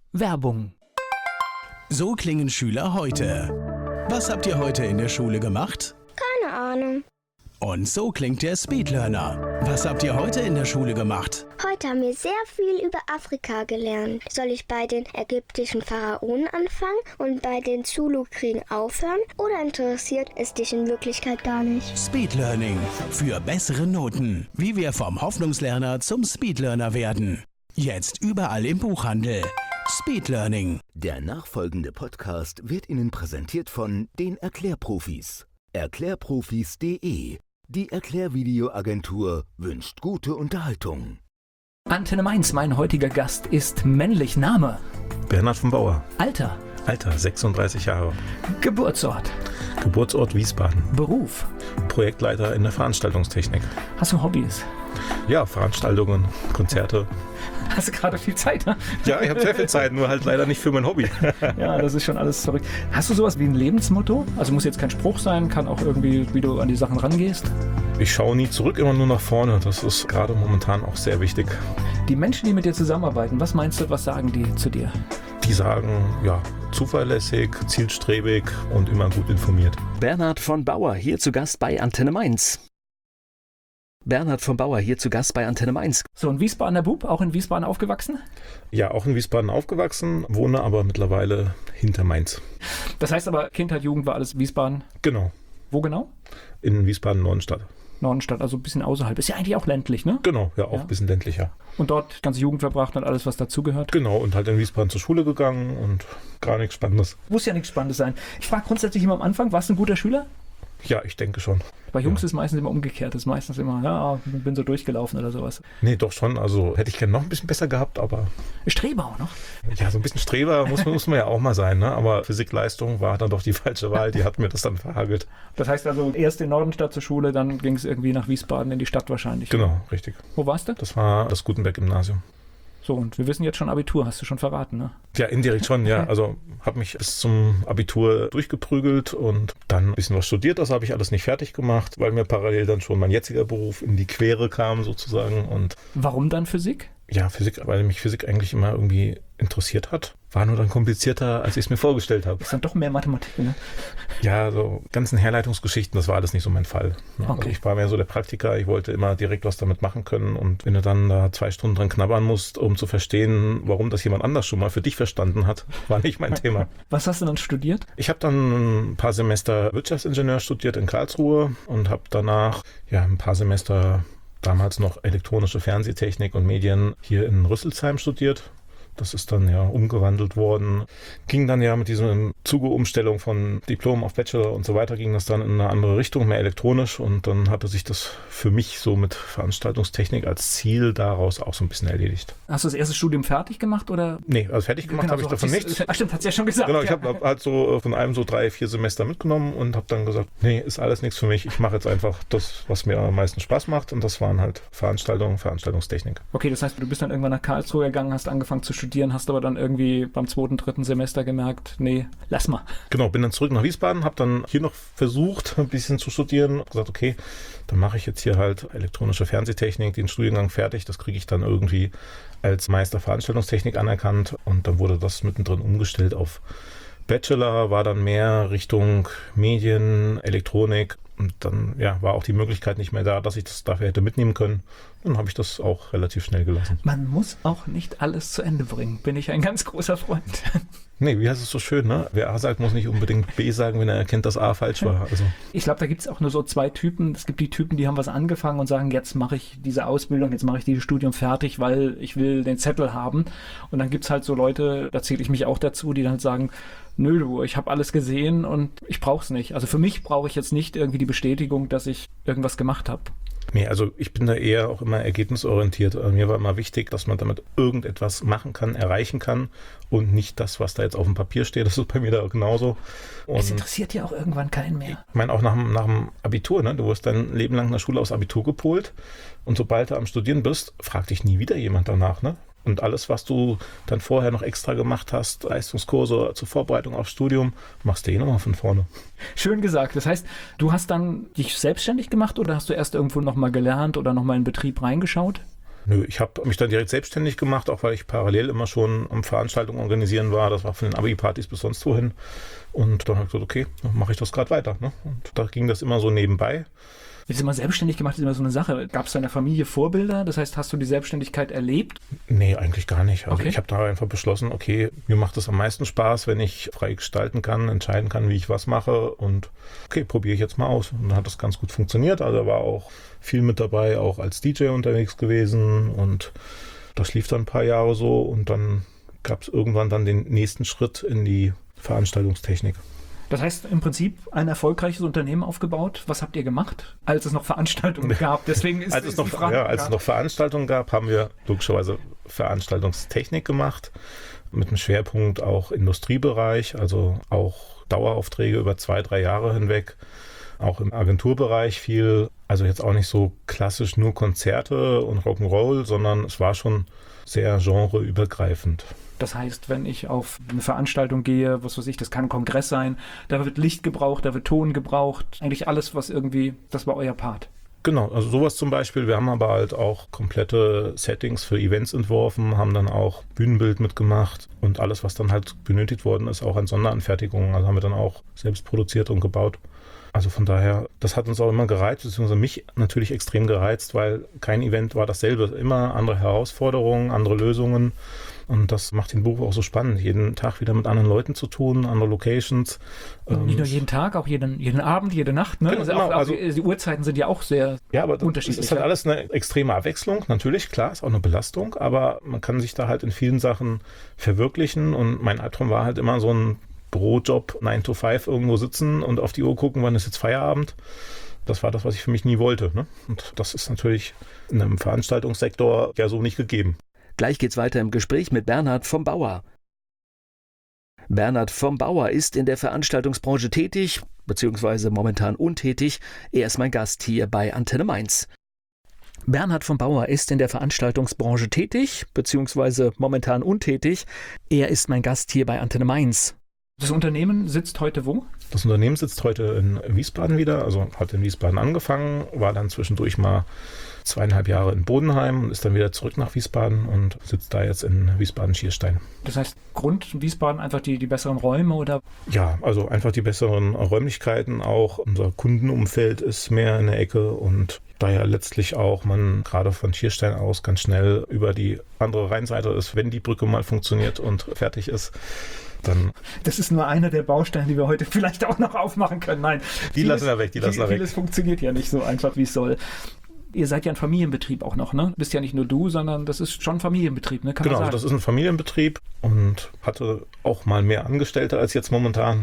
Werbung. So klingen Schüler heute. Was habt ihr heute in der Schule gemacht? Keine Ahnung. Und so klingt der Speedlearner. Was habt ihr heute in der Schule gemacht? Heute haben wir sehr viel über Afrika gelernt. Soll ich bei den ägyptischen Pharaonen anfangen und bei den Zulu-Kriegen aufhören? Oder interessiert es dich in Wirklichkeit gar nicht? Speedlearning. Für bessere Noten. Wie wir vom Hoffnungslerner zum Speedlearner werden. Jetzt überall im Buchhandel. Speedlearning. Der nachfolgende Podcast wird Ihnen präsentiert von den Erklärprofis. Erklärprofis.de. Die Erklärvideoagentur wünscht gute Unterhaltung. Antenne Mainz, mein heutiger Gast ist männlich. Name? Bernhard von Bauer. Alter? Alter, 36 Jahre. Geburtsort? Geburtsort Wiesbaden. Beruf? Projektleiter in der Veranstaltungstechnik. Hast du Hobbys? Ja, Veranstaltungen, Konzerte. Hast du gerade viel Zeit, ne? Ja, ich habe sehr viel Zeit, nur halt leider nicht für mein Hobby. Ja, das ist schon alles verrückt. Hast du sowas wie ein Lebensmotto? Also muss jetzt kein Spruch sein, kann auch irgendwie, wie du an die Sachen rangehst. Ich schaue nie zurück, immer nur nach vorne. Das ist gerade momentan auch sehr wichtig. Die Menschen, die mit dir zusammenarbeiten, was meinst du, was sagen die zu dir? Die sagen, ja, zuverlässig, zielstrebig und immer gut informiert. Bernhard von Bauer hier zu Gast bei Antenne Mainz. Bernhard von Bauer hier zu Gast bei Antenne Mainz. So, ein Wiesbadener Bub, auch in Wiesbaden aufgewachsen? Ja, auch in Wiesbaden aufgewachsen, wohne aber mittlerweile hinter Mainz. Das heißt aber, Kindheit, Jugend war alles Wiesbaden. Genau. Wo genau? In Wiesbaden-Nordenstadt. Nordenstadt, also ein bisschen außerhalb. Ist ja eigentlich auch ländlich, ne? Genau, ja, auch ein bisschen ländlicher. Und dort ganze Jugend verbracht und alles, was dazugehört? Genau, und halt in Wiesbaden zur Schule gegangen und gar nichts Spannendes. Muss ja nichts Spannendes sein. Ich frage grundsätzlich immer am Anfang, warst du ein guter Schüler? Ja, ich denke schon. Bei Jungs ist meistens immer umgekehrt. Ist meistens immer, ja, bin so durchgelaufen oder sowas. Nee, doch schon. Also hätte ich gerne noch ein bisschen besser gehabt, aber... Streber auch noch? Ja, so ein bisschen Streber muss man ja auch mal sein, ne? Aber Physikleistung war dann doch die falsche Wahl. Die hat mir das dann verhagelt. Das heißt also, erst in Nordenstadt zur Schule, dann ging es irgendwie nach Wiesbaden in die Stadt wahrscheinlich. Genau, richtig. Wo warst du? Das war das Gutenberg-Gymnasium. So, und wir wissen jetzt schon Abitur, hast du schon verraten, ne? Ja, indirekt schon, ja. Also habe mich bis zum Abitur durchgeprügelt und dann ein bisschen was studiert. Das habe ich alles nicht fertig gemacht, weil mir parallel dann schon mein jetziger Beruf in die Quere kam sozusagen. Und warum dann Physik? Ja, Physik, weil mich Physik eigentlich immer irgendwie interessiert hat. War nur dann komplizierter, als ich es mir vorgestellt habe. Ist dann doch mehr Mathematik, ne? Ja, so ganzen Herleitungsgeschichten, das war alles nicht so mein Fall. Okay. Also ich war mehr so der Praktiker, ich wollte immer direkt was damit machen können. Und wenn du dann da 2 Stunden dran knabbern musst, um zu verstehen, warum das jemand anders schon mal für dich verstanden hat, war nicht mein Thema. Was hast du dann studiert? Ich habe dann ein paar Semester Wirtschaftsingenieur studiert in Karlsruhe und habe danach ein paar Semester damals noch elektronische Fernsehtechnik und Medien hier in Rüsselsheim studiert. Das ist dann umgewandelt worden. Ging dann mit diesem Zuge Umstellung von Diplom auf Bachelor und so weiter, ging das dann in eine andere Richtung, mehr elektronisch. Und dann hatte sich das für mich so mit Veranstaltungstechnik als Ziel daraus auch so ein bisschen erledigt. Hast du das erste Studium fertig gemacht oder? Nee, also fertig gemacht habe ich davon nichts. Ach stimmt, hat's ja schon gesagt. Genau, ich habe halt so von einem so 3-4 Semester mitgenommen und habe dann gesagt, nee, ist alles nichts für mich. Ich mache jetzt einfach das, was mir am meisten Spaß macht. Und das waren halt Veranstaltungstechnik. Okay, das heißt, du bist dann irgendwann nach Karlsruhe gegangen, hast angefangen zu studieren, hast aber dann irgendwie beim 2., 3. Semester gemerkt, nee, lass mal. Genau, bin dann zurück nach Wiesbaden, habe dann hier noch versucht, ein bisschen zu studieren. Gesagt, okay, dann mache ich jetzt hier halt elektronische Fernsehtechnik, den Studiengang fertig. Das kriege ich dann irgendwie als Meister Veranstaltungstechnik anerkannt. Und dann wurde das mittendrin umgestellt auf Bachelor, war dann mehr Richtung Medien, Elektronik. Und dann war auch die Möglichkeit nicht mehr da, dass ich das dafür hätte mitnehmen können. Dann habe ich das auch relativ schnell gelassen. Man muss auch nicht alles zu Ende bringen. Bin ich ein ganz großer Freund. Nee, wie heißt es so schön, ne? Wer A sagt, muss nicht unbedingt B sagen, wenn er erkennt, dass A falsch war. Also. Ich glaube, da gibt es auch nur so 2 Typen. Es gibt die Typen, die haben was angefangen und sagen, jetzt mache ich diese Ausbildung, jetzt mache ich dieses Studium fertig, weil ich will den Zettel haben. Und dann gibt es halt so Leute, da zähle ich mich auch dazu, die dann halt sagen, nö, du, ich habe alles gesehen und ich brauche es nicht. Also für mich brauche ich jetzt nicht irgendwie die Bestätigung, dass ich irgendwas gemacht habe. Nee, also ich bin da eher auch immer ergebnisorientiert. Mir war immer wichtig, dass man damit irgendetwas machen kann, erreichen kann und nicht das, was da jetzt auf dem Papier steht. Das ist bei mir da genauso. Und es interessiert ja auch irgendwann keinen mehr. Ich meine auch nach dem Abitur, ne? Du wirst dein Leben lang in der Schule aufs Abitur gepolt und sobald du am Studieren bist, fragt dich nie wieder jemand danach, ne? Und alles, was du dann vorher noch extra gemacht hast, Leistungskurse zur Vorbereitung aufs Studium, machst du nochmal von vorne. Schön gesagt. Das heißt, du hast dann dich selbstständig gemacht oder hast du erst irgendwo nochmal gelernt oder nochmal in den Betrieb reingeschaut? Nö, ich habe mich dann direkt selbstständig gemacht, auch weil ich parallel immer schon am Veranstaltungen organisieren war. Das war von den Abi-Partys bis sonst wohin. Und dann habe ich gesagt, okay, dann mache ich das gerade weiter. Ne? Und da ging das immer so nebenbei. Ist immer selbstständig gemacht, ist immer so eine Sache. Gab es deiner Familie Vorbilder? Das heißt, hast du die Selbstständigkeit erlebt? Nee, eigentlich gar nicht. Also Okay. ich habe da einfach beschlossen, okay, mir macht es am meisten Spaß, wenn ich frei gestalten kann, entscheiden kann, wie ich was mache. Und okay, probiere ich jetzt mal aus. Und dann hat das ganz gut funktioniert. Also war auch viel mit dabei, auch als DJ unterwegs gewesen. Und das lief dann ein paar Jahre so. Und dann gab es irgendwann dann den nächsten Schritt in die Veranstaltungstechnik. Das heißt, im Prinzip ein erfolgreiches Unternehmen aufgebaut. Was habt ihr gemacht, als es noch Veranstaltungen gab? Deswegen ist Als es noch Veranstaltungen gab, haben wir logischerweise Veranstaltungstechnik gemacht, mit einem Schwerpunkt auch Industriebereich, also auch Daueraufträge über 2-3 Jahre hinweg, auch im Agenturbereich viel, also jetzt auch nicht so klassisch nur Konzerte und Rock'n'Roll, sondern es war schon sehr genreübergreifend. Das heißt, wenn ich auf eine Veranstaltung gehe, was weiß ich, das kann ein Kongress sein, da wird Licht gebraucht, da wird Ton gebraucht, eigentlich alles, was irgendwie, das war euer Part. Genau, also sowas zum Beispiel. Wir haben aber halt auch komplette Settings für Events entworfen, haben dann auch Bühnenbild mitgemacht und alles, was dann halt benötigt worden ist, auch an Sonderanfertigungen, also haben wir dann auch selbst produziert und gebaut. Also von daher, das hat uns auch immer gereizt, beziehungsweise mich natürlich extrem gereizt, weil kein Event war dasselbe. Immer andere Herausforderungen, andere Lösungen. Und das macht den Beruf auch so spannend, jeden Tag wieder mit anderen Leuten zu tun, andere Locations. Und nicht nur jeden Tag, auch jeden Abend, jede Nacht. Ne? Genau, also die Uhrzeiten sind ja auch sehr aber unterschiedlich. Es ist halt alles eine extreme Abwechslung. Natürlich, klar, ist auch eine Belastung, aber man kann sich da halt in vielen Sachen verwirklichen. Und mein Albtraum war halt immer so ein Bürojob, 9 to 5 irgendwo sitzen und auf die Uhr gucken, wann ist jetzt Feierabend. Das war das, was ich für mich nie wollte. Ne? Und das ist natürlich in einem Veranstaltungssektor ja so nicht gegeben. Gleich geht's weiter im Gespräch mit Bernhard vom Bauer. Bernhard vom Bauer ist in der Veranstaltungsbranche tätig, beziehungsweise momentan untätig. Er ist mein Gast hier bei Antenne Mainz. Bernhard vom Bauer ist in der Veranstaltungsbranche tätig, beziehungsweise momentan untätig. Er ist mein Gast hier bei Antenne Mainz. Das Unternehmen sitzt heute wo? Das Unternehmen sitzt heute in Wiesbaden wieder, also hat in Wiesbaden angefangen, war dann zwischendurch mal 2,5 Jahre in Bodenheim und ist dann wieder zurück nach Wiesbaden und sitzt da jetzt in Wiesbaden-Schierstein. Das heißt, Grund Wiesbaden einfach die besseren Räume oder? Ja, also einfach die besseren Räumlichkeiten auch. Unser Kundenumfeld ist mehr in der Ecke und daher letztlich auch man gerade von Schierstein aus ganz schnell über die andere Rheinseite ist, wenn die Brücke mal funktioniert und fertig ist. Dann das ist nur einer der Bausteine, die wir heute vielleicht auch noch aufmachen können. Nein, die lassen wir weg. Vieles funktioniert ja nicht so einfach, wie es soll. Ihr seid ja ein Familienbetrieb auch noch, ne? Du bist ja nicht nur du, sondern das ist schon ein Familienbetrieb, ne? Kann man sagen. Genau, das ist ein Familienbetrieb und hatte auch mal mehr Angestellte als jetzt momentan.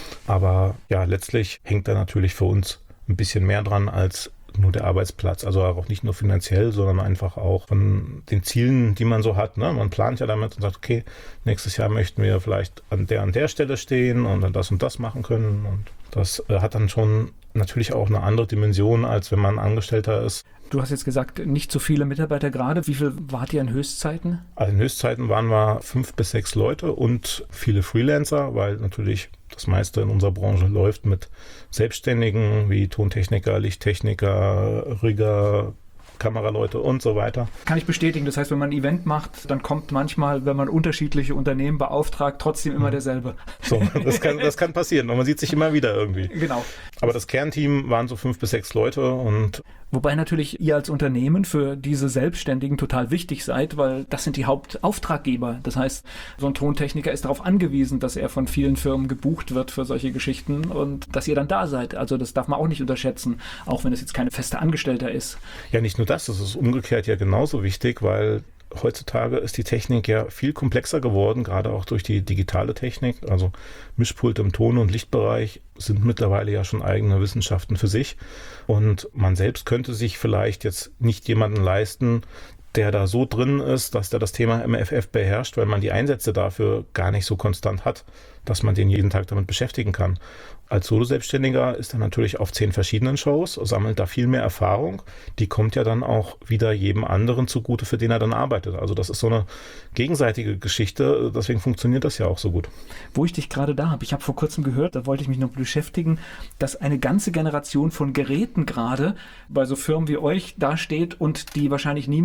Aber ja, letztlich hängt da natürlich für uns ein bisschen mehr dran als nur der Arbeitsplatz. Also auch nicht nur finanziell, sondern einfach auch von den Zielen, die man so hat. Ne? Man plant ja damit und sagt, okay, nächstes Jahr möchten wir vielleicht an der Stelle stehen und dann das und das machen können. Und das hat dann schon natürlich auch eine andere Dimension, als wenn man Angestellter ist. Du hast jetzt gesagt, nicht so viele Mitarbeiter gerade. Wie viel wart ihr in Höchstzeiten? Also in Höchstzeiten waren wir 5 bis 6 Leute und viele Freelancer, weil natürlich das meiste in unserer Branche läuft mit Selbstständigen wie Tontechniker, Lichttechniker, Rigger, Kameraleute und so weiter. Kann ich bestätigen. Das heißt, wenn man ein Event macht, dann kommt manchmal, wenn man unterschiedliche Unternehmen beauftragt, trotzdem immer derselbe. So, das kann passieren und man sieht sich immer wieder irgendwie. Genau. Aber das Kernteam waren so 5 bis 6 Leute und wobei natürlich ihr als Unternehmen für diese Selbstständigen total wichtig seid, weil das sind die Hauptauftraggeber. Das heißt, so ein Tontechniker ist darauf angewiesen, dass er von vielen Firmen gebucht wird für solche Geschichten und dass ihr dann da seid. Also das darf man auch nicht unterschätzen, auch wenn es jetzt keine feste Angestellter ist. Ja, nicht nur das ist umgekehrt ja genauso wichtig, weil heutzutage ist die Technik ja viel komplexer geworden, gerade auch durch die digitale Technik. Also Mischpulte im Ton- und Lichtbereich sind mittlerweile ja schon eigene Wissenschaften für sich. Und man selbst könnte sich vielleicht jetzt nicht jemanden leisten, der da so drin ist, dass der das Thema MFF beherrscht, weil man die Einsätze dafür gar nicht so konstant hat, dass man den jeden Tag damit beschäftigen kann. Als Solo-Selbstständiger ist er natürlich auf 10 verschiedenen Shows, sammelt da viel mehr Erfahrung. Die kommt ja dann auch wieder jedem anderen zugute, für den er dann arbeitet. Also das ist so eine gegenseitige Geschichte, deswegen funktioniert das ja auch so gut. Wo ich dich gerade da habe, ich habe vor kurzem gehört, da wollte ich mich noch beschäftigen, dass eine ganze Generation von Geräten gerade bei so Firmen wie euch dasteht und die wahrscheinlich niemals richtig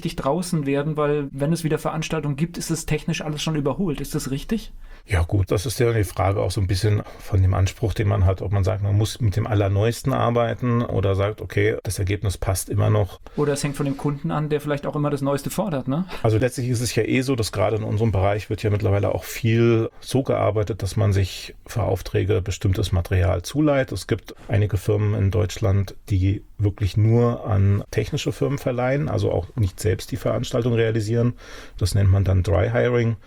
richtig draußen werden, weil wenn es wieder Veranstaltungen gibt, ist es technisch alles schon überholt. Ist das richtig? Ja gut, das ist ja die Frage auch so ein bisschen von dem Anspruch, den man hat, ob man sagt, man muss mit dem Allerneuesten arbeiten oder sagt, okay, das Ergebnis passt immer noch. Oder es hängt von dem Kunden an, der vielleicht auch immer das Neueste fordert, ne? Also letztlich ist es ja so, dass gerade in unserem Bereich wird ja mittlerweile auch viel so gearbeitet, dass man sich für Aufträge bestimmtes Material zuleiht. Es gibt einige Firmen in Deutschland, die wirklich nur an technische Firmen verleihen, also auch nicht selbst die Veranstaltung realisieren. Das nennt man dann Dry Hiring.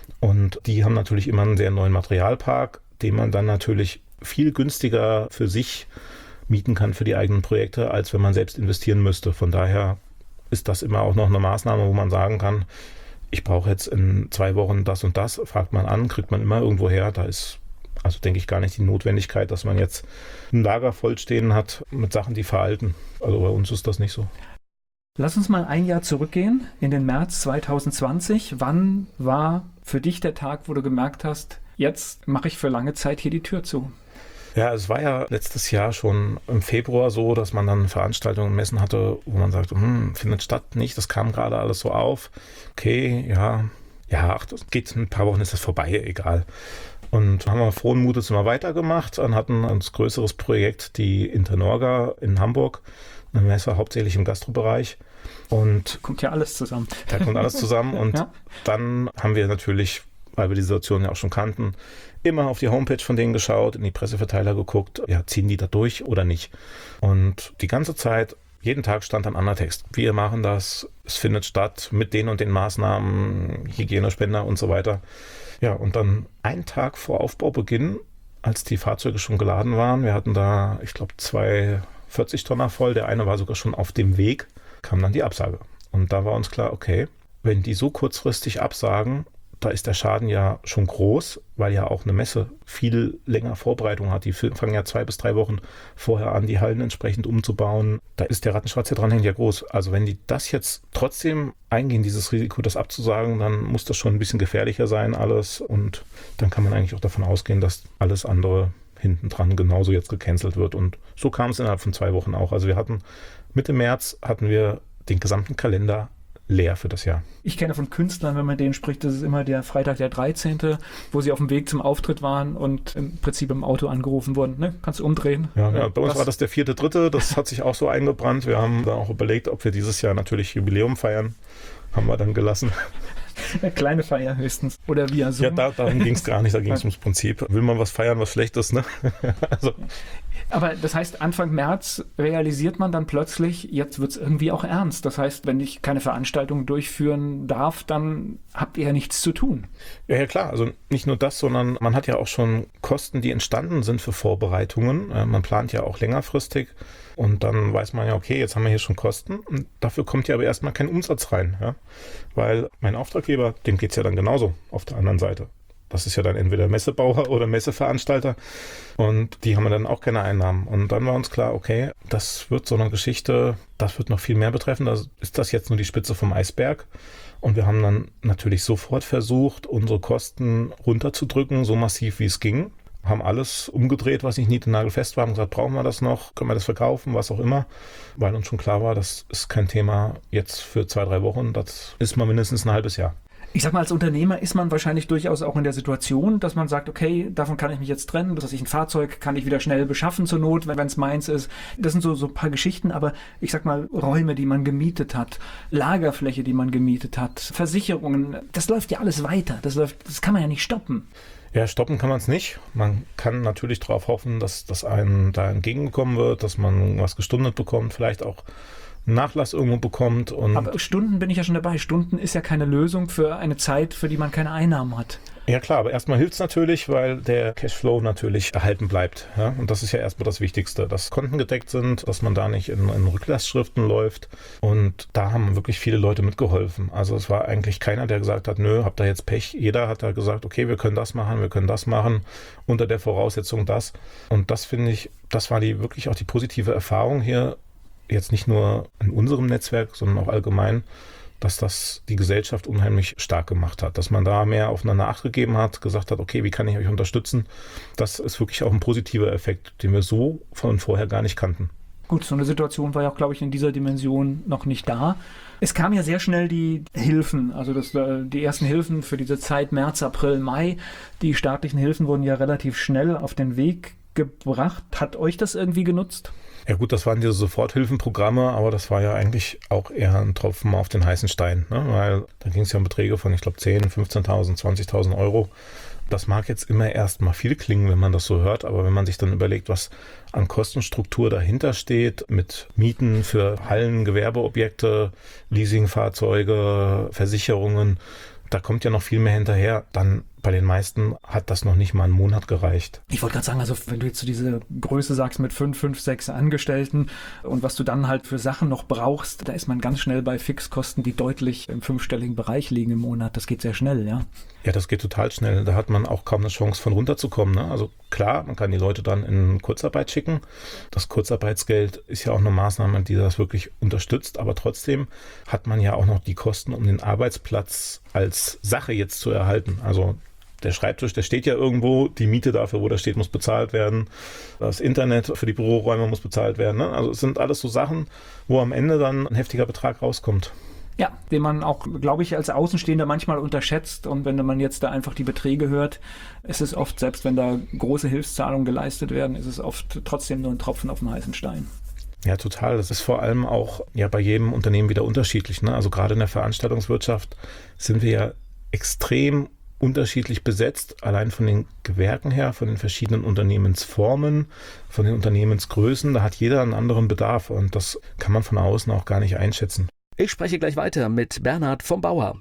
Und die haben natürlich immer einen sehr neuen Materialpark, den man dann natürlich viel günstiger für sich mieten kann für die eigenen Projekte, als wenn man selbst investieren müsste. Von daher ist das immer auch noch eine Maßnahme, wo man sagen kann, ich brauche jetzt in 2 Wochen das und das, fragt man an, kriegt man immer irgendwo her. Da ist also, denke ich, gar nicht die Notwendigkeit, dass man jetzt ein Lager vollstehen hat mit Sachen, die veralten. Also bei uns ist das nicht so. Lass uns mal ein Jahr zurückgehen, in den März 2020. Wann war für dich der Tag, wo du gemerkt hast, jetzt mache ich für lange Zeit hier die Tür zu? Ja, es war ja letztes Jahr schon im Februar so, dass man dann Veranstaltungen und Messen hatte, wo man sagte, findet statt nicht, das kam gerade alles so auf. Okay, ja, ach, das geht, in ein paar Wochen ist das vorbei, egal. Und haben wir frohen Mutes immer weitergemacht und hatten ein größeres Projekt, die Internorga in Hamburg, eine Messe hauptsächlich im Gastrobereich. Und kommt ja alles zusammen. Da kommt alles zusammen und ja. Dann haben wir natürlich, weil wir die Situation ja auch schon kannten, immer auf die Homepage von denen geschaut, in die Presseverteiler geguckt, ja, ziehen die da durch oder nicht? Und die ganze Zeit, jeden Tag stand ein anderer Text. Wir machen das, es findet statt mit den und den Maßnahmen, Hygienespender und so weiter. Ja, und dann einen Tag vor Aufbaubeginn, als die Fahrzeuge schon geladen waren, wir hatten da, ich glaube, 2 40-Tonner voll, der eine war sogar schon auf dem Weg, kam dann die Absage. Und da war uns klar, okay, wenn die so kurzfristig absagen, da ist der Schaden ja schon groß, weil ja auch eine Messe viel länger Vorbereitung hat. Die fangen ja 2 bis 3 Wochen vorher an, die Hallen entsprechend umzubauen. Da ist der Rattenschwanz, der dranhängt, ja groß. Also wenn die das jetzt trotzdem eingehen, dieses Risiko, das abzusagen, dann muss das schon ein bisschen gefährlicher sein alles. Und dann kann man eigentlich auch davon ausgehen, dass alles andere hinten dran genauso jetzt gecancelt wird. Und so kam es innerhalb von 2 Wochen auch. Also wir hatten Mitte März hatten wir den gesamten Kalender leer für das Jahr. Ich kenne von Künstlern, wenn man denen spricht, das ist immer der Freitag der 13., wo sie auf dem Weg zum Auftritt waren und im Prinzip im Auto angerufen wurden. Ne? Kannst du umdrehen? Ja, bei uns war das der 4.3., das hat sich auch so eingebrannt. Wir haben dann auch überlegt, ob wir dieses Jahr natürlich Jubiläum feiern. Haben wir dann gelassen. Eine kleine Feier höchstens. Oder via Zoom. Ja, darum ging es gar nicht, da ging es ums Prinzip. Will man was feiern, was schlecht ist, ne? Also. Aber das heißt, Anfang März realisiert man dann plötzlich, jetzt wird es irgendwie auch ernst. Das heißt, wenn ich keine Veranstaltung durchführen darf, dann habt ihr ja nichts zu tun. Ja, klar. Also nicht nur das, sondern man hat ja auch schon Kosten, die entstanden sind für Vorbereitungen. Man plant ja auch längerfristig. Und dann weiß man ja, okay, jetzt haben wir hier schon Kosten. Und dafür kommt ja aber erstmal kein Umsatz rein. Ja? Weil mein Auftraggeber, dem geht es ja dann genauso auf der anderen Seite. Das ist ja dann entweder Messebauer oder Messeveranstalter und die haben dann auch keine Einnahmen. Und dann war uns klar, okay, das wird so eine Geschichte, das wird noch viel mehr betreffen. Da ist das jetzt nur die Spitze vom Eisberg. Und wir haben dann natürlich sofort versucht, unsere Kosten runterzudrücken, so massiv wie es ging. Haben alles umgedreht, was nicht niednagelfest war, und gesagt, brauchen wir das noch, können wir das verkaufen, was auch immer. Weil uns schon klar war, das ist kein Thema jetzt für 2, 3 Wochen, das ist mal mindestens ein halbes Jahr. Ich sag mal, als Unternehmer ist man wahrscheinlich durchaus auch in der Situation, dass man sagt, okay, davon kann ich mich jetzt trennen, dass ich ein Fahrzeug kann ich wieder schnell beschaffen zur Not, wenn es meins ist. Das sind so ein paar Geschichten, aber ich sag mal, Räume, die man gemietet hat, Lagerfläche, die man gemietet hat, Versicherungen, das läuft ja alles weiter. Das kann man ja nicht stoppen. Ja, stoppen kann man es nicht. Man kann natürlich darauf hoffen, dass einem da entgegengekommen wird, dass man was gestundet bekommt, vielleicht auch Nachlass irgendwo bekommt. Aber Stunden bin ich ja schon dabei. Stunden ist ja keine Lösung für eine Zeit, für die man keine Einnahmen hat. Ja klar, aber erstmal hilft es natürlich, weil der Cashflow natürlich erhalten bleibt. Ja? Und das ist ja erstmal das Wichtigste, dass Konten gedeckt sind, dass man da nicht in Rücklassschriften läuft. Und da haben wirklich viele Leute mitgeholfen. Also es war eigentlich keiner, der gesagt hat, nö, habt ihr jetzt Pech. Jeder hat da gesagt, okay, wir können das machen, unter der Voraussetzung das. Und das finde ich, das war wirklich auch die positive Erfahrung hier, jetzt nicht nur in unserem Netzwerk, sondern auch allgemein, dass das die Gesellschaft unheimlich stark gemacht hat. Dass man da mehr aufeinander Acht gegeben hat, gesagt hat, okay, wie kann ich euch unterstützen? Das ist wirklich auch ein positiver Effekt, den wir so von vorher gar nicht kannten. Gut, so eine Situation war ja auch, glaube ich, in dieser Dimension noch nicht da. Es kamen ja sehr schnell die Hilfen, also die ersten Hilfen für diese Zeit März, April, Mai. Die staatlichen Hilfen wurden ja relativ schnell auf den Weg gebracht. Hat euch das irgendwie genutzt? Ja gut, das waren diese Soforthilfenprogramme, aber das war ja eigentlich auch eher ein Tropfen auf den heißen Stein, ne? Weil da ging es ja um Beträge von, ich glaube, 10.000, 15.000, 20.000 Euro. Das mag jetzt immer erstmal viel klingen, wenn man das so hört, aber wenn man sich dann überlegt, was an Kostenstruktur dahinter steht, mit Mieten für Hallen, Gewerbeobjekte, Leasingfahrzeuge, Versicherungen, da kommt ja noch viel mehr hinterher. Dann bei den meisten hat das noch nicht mal einen Monat gereicht. Ich wollte gerade sagen, also wenn du jetzt so diese Größe sagst mit 5, 6 Angestellten und was du dann halt für Sachen noch brauchst, da ist man ganz schnell bei Fixkosten, die deutlich im 5-stelligen Bereich liegen im Monat. Das geht sehr schnell, ja. Ja, das geht total schnell. Da hat man auch kaum eine Chance, von runterzukommen, ne? Also klar, man kann die Leute dann in Kurzarbeit schicken. Das Kurzarbeitsgeld ist ja auch eine Maßnahme, die das wirklich unterstützt. Aber trotzdem hat man ja auch noch die Kosten, um den Arbeitsplatz als Sache jetzt zu erhalten. Also der Schreibtisch, der steht ja irgendwo, die Miete dafür, wo der steht, muss bezahlt werden. Das Internet für die Büroräume muss bezahlt werden, ne? Also es sind alles so Sachen, wo am Ende dann ein heftiger Betrag rauskommt. Ja, den man auch, glaube ich, als Außenstehender manchmal unterschätzt. Und wenn man jetzt da einfach die Beträge hört, ist es oft, selbst wenn da große Hilfszahlungen geleistet werden, ist es oft trotzdem nur ein Tropfen auf den heißen Stein. Ja, total. Das ist vor allem auch ja bei jedem Unternehmen wieder unterschiedlich, ne? Also gerade in der Veranstaltungswirtschaft sind wir ja extrem unterschiedlich besetzt, allein von den Gewerken her, von den verschiedenen Unternehmensformen, von den Unternehmensgrößen. Da hat jeder einen anderen Bedarf und das kann man von außen auch gar nicht einschätzen. Ich spreche gleich weiter mit Bernhard vom Bauer.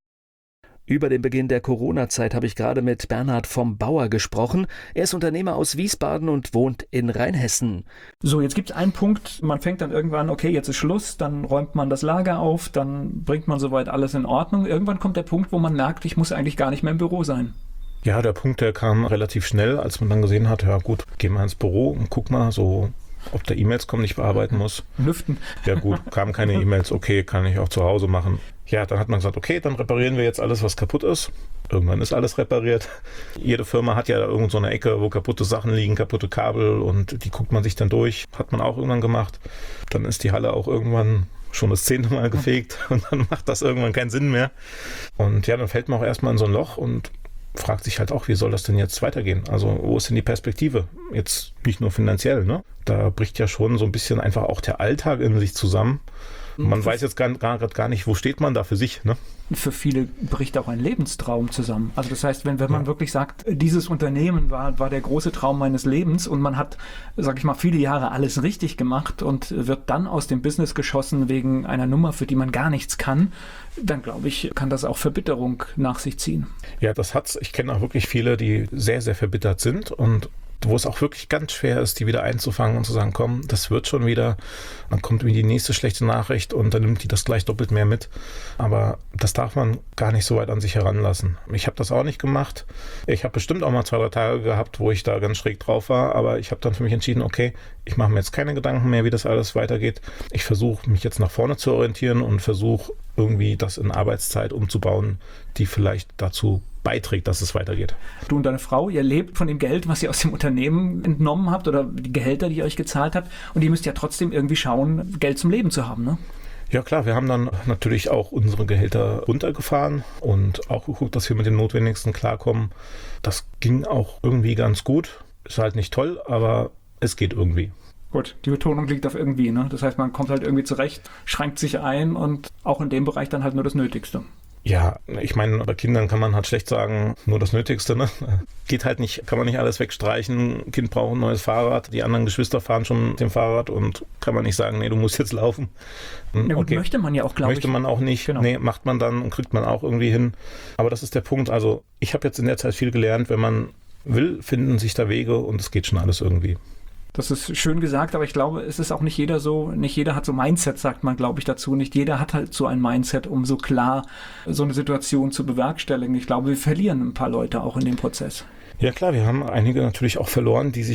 Über den Beginn der Corona-Zeit habe ich gerade mit Bernhard vom Bauer gesprochen. Er ist Unternehmer aus Wiesbaden und wohnt in Rheinhessen. So, jetzt gibt es einen Punkt, man fängt dann irgendwann, okay, jetzt ist Schluss, dann räumt man das Lager auf, dann bringt man soweit alles in Ordnung. Irgendwann kommt der Punkt, wo man merkt, ich muss eigentlich gar nicht mehr im Büro sein. Ja, der Punkt, der kam relativ schnell, als man dann gesehen hat, ja gut, geh mal ins Büro und guck mal so, ob da E-Mails kommen, die ich bearbeiten muss. Lüften. Ja gut, kamen keine E-Mails, okay, kann ich auch zu Hause machen. Ja, dann hat man gesagt, okay, dann reparieren wir jetzt alles, was kaputt ist. Irgendwann ist alles repariert. Jede Firma hat ja da irgend so eine Ecke, wo kaputte Sachen liegen, kaputte Kabel und die guckt man sich dann durch. Hat man auch irgendwann gemacht. Dann ist die Halle auch irgendwann schon das 10. Mal gefegt und dann macht das irgendwann keinen Sinn mehr. Und ja, dann fällt man auch erstmal in so ein Loch und fragt sich halt auch, wie soll das denn jetzt weitergehen? Also wo ist denn die Perspektive? Jetzt nicht nur finanziell, ne? Da bricht ja schon so ein bisschen einfach auch der Alltag in sich zusammen. Man weiß jetzt gar nicht, wo steht man da für sich, ne? Für viele bricht auch ein Lebenstraum zusammen. Also das heißt, wenn man wirklich sagt, dieses Unternehmen war der große Traum meines Lebens und man hat, sag ich mal, viele Jahre alles richtig gemacht und wird dann aus dem Business geschossen wegen einer Nummer, für die man gar nichts kann, dann glaube ich, kann das auch Verbitterung nach sich ziehen. Ja, das hat's. Ich kenne auch wirklich viele, die sehr, sehr verbittert sind und wo es auch wirklich ganz schwer ist, die wieder einzufangen und zu sagen, komm, das wird schon wieder. Dann kommt irgendwie die nächste schlechte Nachricht und dann nimmt die das gleich doppelt mehr mit. Aber das darf man gar nicht so weit an sich heranlassen. Ich habe das auch nicht gemacht. Ich habe bestimmt auch mal 2, 3 Tage gehabt, wo ich da ganz schräg drauf war. Aber ich habe dann für mich entschieden, okay, ich mache mir jetzt keine Gedanken mehr, wie das alles weitergeht. Ich versuche mich jetzt nach vorne zu orientieren und versuche irgendwie das in Arbeitszeit umzubauen, die vielleicht dazu beiträgt, dass es weitergeht. Du und deine Frau, ihr lebt von dem Geld, was ihr aus dem Unternehmen entnommen habt oder die Gehälter, die ihr euch gezahlt habt und ihr müsst ja trotzdem irgendwie schauen, Geld zum Leben zu haben, ne? Ja klar, wir haben dann natürlich auch unsere Gehälter runtergefahren und auch geguckt, dass wir mit dem Notwendigsten klarkommen. Das ging auch irgendwie ganz gut. Ist halt nicht toll, aber es geht irgendwie. Gut, die Betonung liegt auf irgendwie, ne? Das heißt, man kommt halt irgendwie zurecht, schränkt sich ein und auch in dem Bereich dann halt nur das Nötigste. Ja, ich meine, bei Kindern kann man halt schlecht sagen, nur das Nötigste, ne? Geht halt nicht, kann man nicht alles wegstreichen. Kind braucht ein neues Fahrrad, die anderen Geschwister fahren schon mit dem Fahrrad und kann man nicht sagen, nee, du musst jetzt laufen. Ja, gut, möchte man ja auch, glaube ich. Möchte man auch nicht, genau. Nee, macht man dann und kriegt man auch irgendwie hin. Aber das ist der Punkt, also ich habe jetzt in der Zeit viel gelernt, wenn man will, finden sich da Wege und es geht schon alles irgendwie. Das ist schön gesagt, aber ich glaube, es ist auch nicht jeder so, nicht jeder hat so Mindset, sagt man, glaube ich, dazu. Nicht jeder hat halt so ein Mindset, um so klar so eine Situation zu bewerkstelligen. Ich glaube, wir verlieren ein paar Leute auch in dem Prozess. Ja klar, wir haben einige natürlich auch verloren, die sich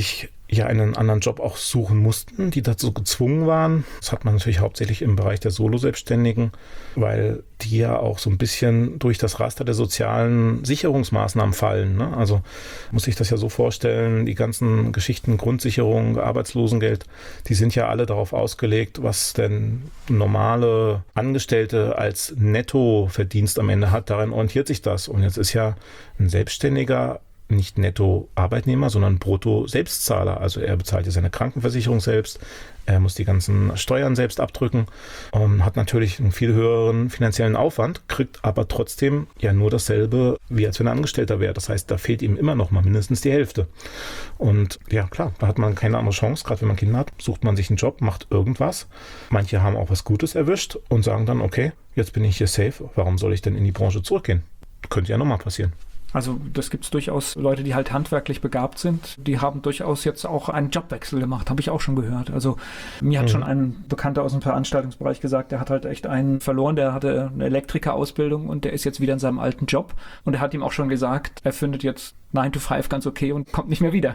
ja einen anderen Job auch suchen mussten, die dazu gezwungen waren. Das hat man natürlich hauptsächlich im Bereich der Solo-Selbstständigen, weil die ja auch so ein bisschen durch das Raster der sozialen Sicherungsmaßnahmen fallen. Ne? Also muss ich das ja so vorstellen, die ganzen Geschichten Grundsicherung, Arbeitslosengeld, die sind ja alle darauf ausgelegt, was denn normale Angestellte als Nettoverdienst am Ende hat. Daran orientiert sich das. Und jetzt ist ja ein Selbstständiger nicht Netto-Arbeitnehmer, sondern Brutto-Selbstzahler. Also er bezahlt ja seine Krankenversicherung selbst, er muss die ganzen Steuern selbst abdrücken, hat natürlich einen viel höheren finanziellen Aufwand, kriegt aber trotzdem ja nur dasselbe, wie als wenn er Angestellter wäre. Das heißt, da fehlt ihm immer noch mal mindestens die Hälfte. Und ja, klar, da hat man keine andere Chance. Gerade wenn man Kinder hat, sucht man sich einen Job, macht irgendwas. Manche haben auch was Gutes erwischt und sagen dann, okay, jetzt bin ich hier safe, warum soll ich denn in die Branche zurückgehen? Könnte ja nochmal passieren. Also das gibt es durchaus Leute, die halt handwerklich begabt sind, die haben durchaus jetzt auch einen Jobwechsel gemacht, habe ich auch schon gehört. Also mir hat schon ein Bekannter aus dem Veranstaltungsbereich gesagt, der hat halt echt einen verloren, der hatte eine Elektrikerausbildung und der ist jetzt wieder in seinem alten Job und er hat ihm auch schon gesagt, er findet jetzt 9 to 5 ganz okay und kommt nicht mehr wieder.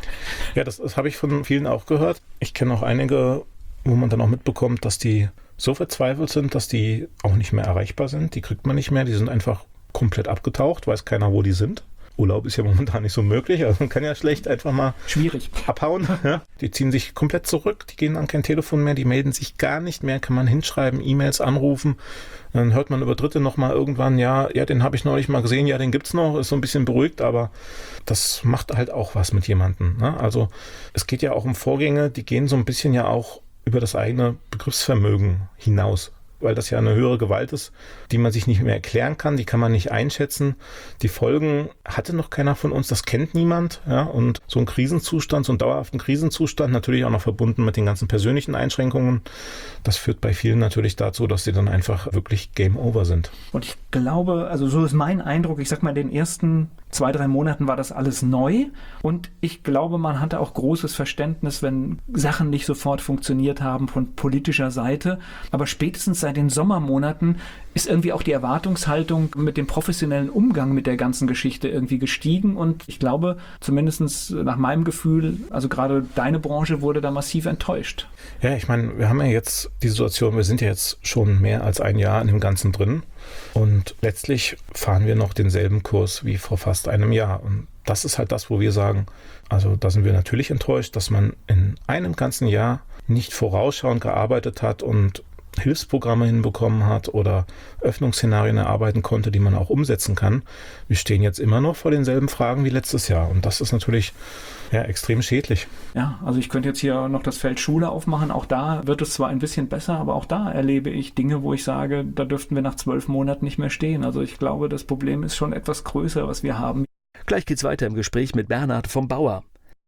Ja, das habe ich von vielen auch gehört. Ich kenne auch einige, wo man dann auch mitbekommt, dass die so verzweifelt sind, dass die auch nicht mehr erreichbar sind. Die kriegt man nicht mehr, die sind einfach komplett abgetaucht, weiß keiner, wo die sind. Urlaub ist ja momentan nicht so möglich, also man kann ja schlecht einfach mal schwierig abhauen. Ja. Die ziehen sich komplett zurück, die gehen an kein Telefon mehr, die melden sich gar nicht mehr, kann man hinschreiben, E-Mails anrufen. Dann hört man über Dritte nochmal irgendwann, ja, den habe ich neulich mal gesehen, ja, den gibt's noch, ist so ein bisschen beruhigt, aber das macht halt auch was mit jemandem. Ne? Also es geht ja auch um Vorgänge, die gehen so ein bisschen ja auch über das eigene Begriffsvermögen hinaus, weil das ja eine höhere Gewalt ist, die man sich nicht mehr erklären kann, die kann man nicht einschätzen. Die Folgen hatte noch keiner von uns, das kennt niemand. Ja? Und so ein Krisenzustand, so einen dauerhaften Krisenzustand, natürlich auch noch verbunden mit den ganzen persönlichen Einschränkungen, das führt bei vielen natürlich dazu, dass sie dann einfach wirklich Game Over sind. Und ich glaube, also so ist mein Eindruck, ich sag mal, in den ersten 2-3 Monaten war das alles neu und ich glaube, man hatte auch großes Verständnis, wenn Sachen nicht sofort funktioniert haben von politischer Seite. Aber spätestens seit den Sommermonaten ist irgendwie auch die Erwartungshaltung mit dem professionellen Umgang mit der ganzen Geschichte irgendwie gestiegen und ich glaube, zumindest nach meinem Gefühl, also gerade deine Branche wurde da massiv enttäuscht. Ja, ich meine, wir haben ja jetzt die Situation, wir sind ja jetzt schon mehr als ein Jahr in dem Ganzen drin und letztlich fahren wir noch denselben Kurs wie vor fast einem Jahr und das ist halt das, wo wir sagen, also da sind wir natürlich enttäuscht, dass man in einem ganzen Jahr nicht vorausschauend gearbeitet hat und Hilfsprogramme hinbekommen hat oder Öffnungsszenarien erarbeiten konnte, die man auch umsetzen kann. Wir stehen jetzt immer noch vor denselben Fragen wie letztes Jahr und das ist natürlich extrem schädlich. Ja, also ich könnte jetzt hier noch das Feld Schule aufmachen. Auch da wird es zwar ein bisschen besser, aber auch da erlebe ich Dinge, wo ich sage, da dürften wir nach 12 Monaten nicht mehr stehen. Also ich glaube, das Problem ist schon etwas größer, was wir haben. Gleich geht's weiter im Gespräch mit Bernhard vom Bauer.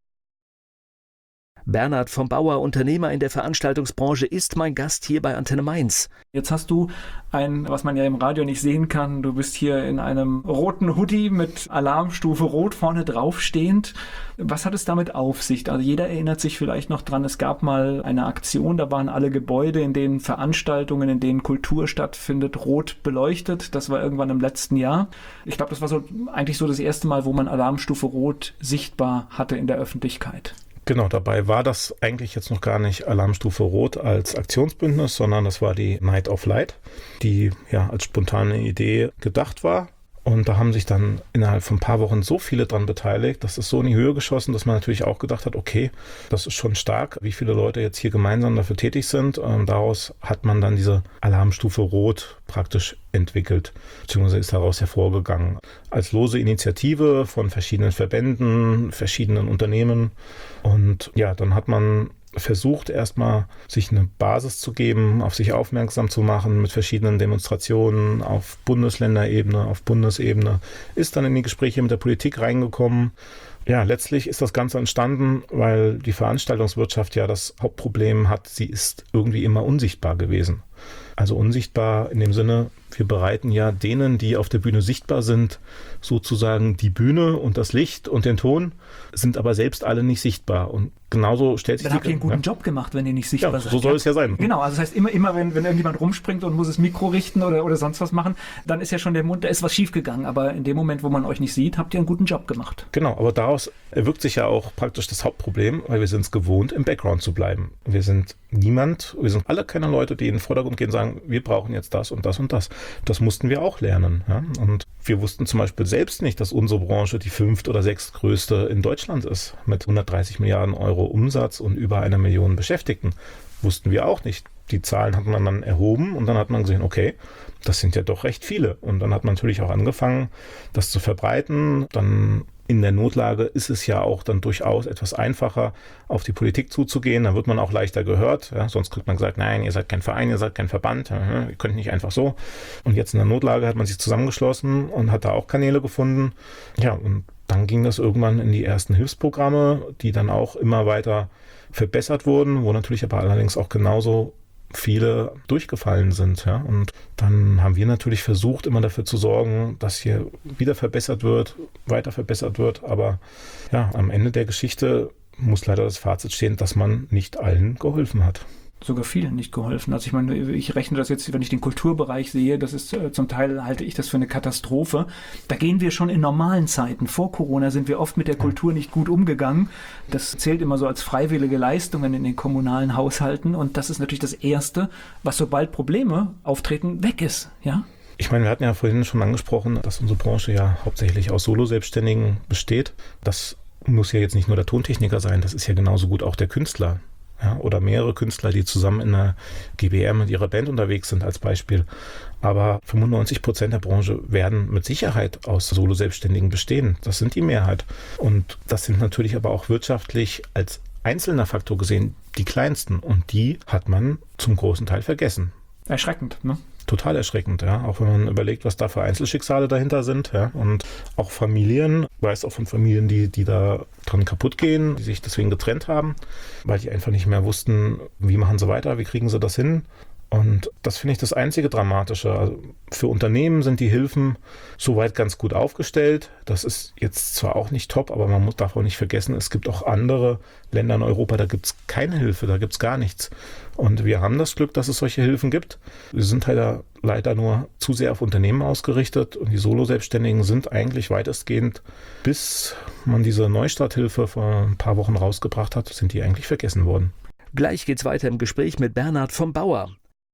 Bernhard vom Bauer, Unternehmer in der Veranstaltungsbranche, ist mein Gast hier bei Antenne Mainz. Jetzt hast du was man ja im Radio nicht sehen kann, du bist hier in einem roten Hoodie mit Alarmstufe Rot vorne drauf stehend. Was hat es damit auf sich? Also jeder erinnert sich vielleicht noch dran, es gab mal eine Aktion, da waren alle Gebäude, in denen Veranstaltungen, in denen Kultur stattfindet, rot beleuchtet. Das war irgendwann im letzten Jahr. Ich glaube, das war eigentlich so das erste Mal, wo man Alarmstufe Rot sichtbar hatte in der Öffentlichkeit. Genau, dabei war das eigentlich jetzt noch gar nicht Alarmstufe Rot als Aktionsbündnis, sondern das war die Night of Light, die ja als spontane Idee gedacht war. Und da haben sich dann innerhalb von ein paar Wochen so viele dran beteiligt, das ist so in die Höhe geschossen, dass man natürlich auch gedacht hat, okay, das ist schon stark, wie viele Leute jetzt hier gemeinsam dafür tätig sind. Daraus hat man dann diese Alarmstufe Rot praktisch entwickelt, beziehungsweise ist daraus hervorgegangen. Als lose Initiative von verschiedenen Verbänden, verschiedenen Unternehmen. Und ja, dann hat man versucht, erstmal sich eine Basis zu geben, auf sich aufmerksam zu machen mit verschiedenen Demonstrationen auf Bundesländerebene, auf Bundesebene, ist dann in die Gespräche mit der Politik reingekommen. Ja, letztlich ist das Ganze entstanden, weil die Veranstaltungswirtschaft ja das Hauptproblem hat, sie ist irgendwie immer unsichtbar gewesen. Also unsichtbar in dem Sinne, Wir bereiten ja denen, die auf der Bühne sichtbar sind, sozusagen die Bühne und das Licht und den Ton, sind aber selbst alle nicht sichtbar. Und genauso stellt sich Dann habt ihr einen guten Job gemacht, wenn ihr nicht sichtbar seid. So soll es ja sein. Genau, also das heißt, immer wenn irgendjemand rumspringt und muss das Mikro richten oder sonst was machen, dann ist ja schon der Mund, da ist was schiefgegangen. Aber in dem Moment, wo man euch nicht sieht, habt ihr einen guten Job gemacht. Genau, aber daraus erwirkt sich ja auch praktisch das Hauptproblem, weil wir sind es gewohnt, im Background zu bleiben. Wir sind alle keine Leute, die in den Vordergrund gehen und sagen, wir brauchen jetzt das und das und das. Das mussten wir auch lernen. Ja? Und wir wussten zum Beispiel selbst nicht, dass unsere Branche die 5. oder 6. größte in Deutschland ist, mit 130 Milliarden Euro Umsatz und über 1 Million Beschäftigten. Wussten wir auch nicht. Die Zahlen hat man dann erhoben und dann hat man gesehen, okay, das sind ja doch recht viele. Und dann hat man natürlich auch angefangen, das zu verbreiten. Dann in der Notlage ist es ja auch dann durchaus etwas einfacher, auf die Politik zuzugehen. Dann wird man auch leichter gehört. Ja, sonst kriegt man gesagt, nein, ihr seid kein Verein, ihr seid kein Verband, ihr könnt nicht einfach so. Und jetzt in der Notlage hat man sich zusammengeschlossen und hat da auch Kanäle gefunden. Ja, und dann ging das irgendwann in die ersten Hilfsprogramme, die dann auch immer weiter verbessert wurden, wo natürlich aber allerdings auch genauso viele durchgefallen sind. Ja. Und dann haben wir natürlich versucht, immer dafür zu sorgen, dass hier wieder verbessert wird, weiter verbessert wird. Aber ja, am Ende der Geschichte muss leider das Fazit stehen, dass man nicht allen geholfen hat. Sogar vielen nicht geholfen. Also ich meine, ich rechne das jetzt, wenn ich den Kulturbereich sehe, das ist zum Teil, halte ich das für eine Katastrophe. Da gehen wir schon in normalen Zeiten. Vor Corona sind wir oft mit der Kultur nicht gut umgegangen. Das zählt immer so als freiwillige Leistungen in den kommunalen Haushalten. Und das ist natürlich das Erste, was sobald Probleme auftreten, weg ist. Ja? Ich meine, wir hatten ja vorhin schon angesprochen, dass unsere Branche ja hauptsächlich aus Solo-Selbstständigen besteht. Das muss ja jetzt nicht nur der Tontechniker sein, das ist ja genauso gut auch der Künstler. Ja, oder mehrere Künstler, die zusammen in einer GbR mit ihrer Band unterwegs sind als Beispiel. Aber 95% der Branche werden mit Sicherheit aus Solo-Selbstständigen bestehen. Das sind die Mehrheit. Und das sind natürlich aber auch wirtschaftlich als einzelner Faktor gesehen die kleinsten. Und die hat man zum großen Teil vergessen. Erschreckend, ne? Total erschreckend, ja. Auch wenn man überlegt, was da für Einzelschicksale dahinter sind, ja. Und auch Familien, weiß auch von Familien, die da dran kaputt gehen, die sich deswegen getrennt haben, weil die einfach nicht mehr wussten, wie machen sie weiter, wie kriegen sie das hin. Und das finde ich das einzige Dramatische. Also für Unternehmen sind die Hilfen soweit ganz gut aufgestellt. Das ist jetzt zwar auch nicht top, aber man darf auch nicht vergessen, es gibt auch andere Länder in Europa, da gibt es keine Hilfe, da gibt es gar nichts. Und wir haben das Glück, dass es solche Hilfen gibt. Wir sind halt leider nur zu sehr auf Unternehmen ausgerichtet und die Solo-Selbstständigen sind eigentlich weitestgehend, bis man diese Neustarthilfe vor ein paar Wochen rausgebracht hat, sind die eigentlich vergessen worden. Gleich geht's weiter im Gespräch mit Bernhard vom Bauer.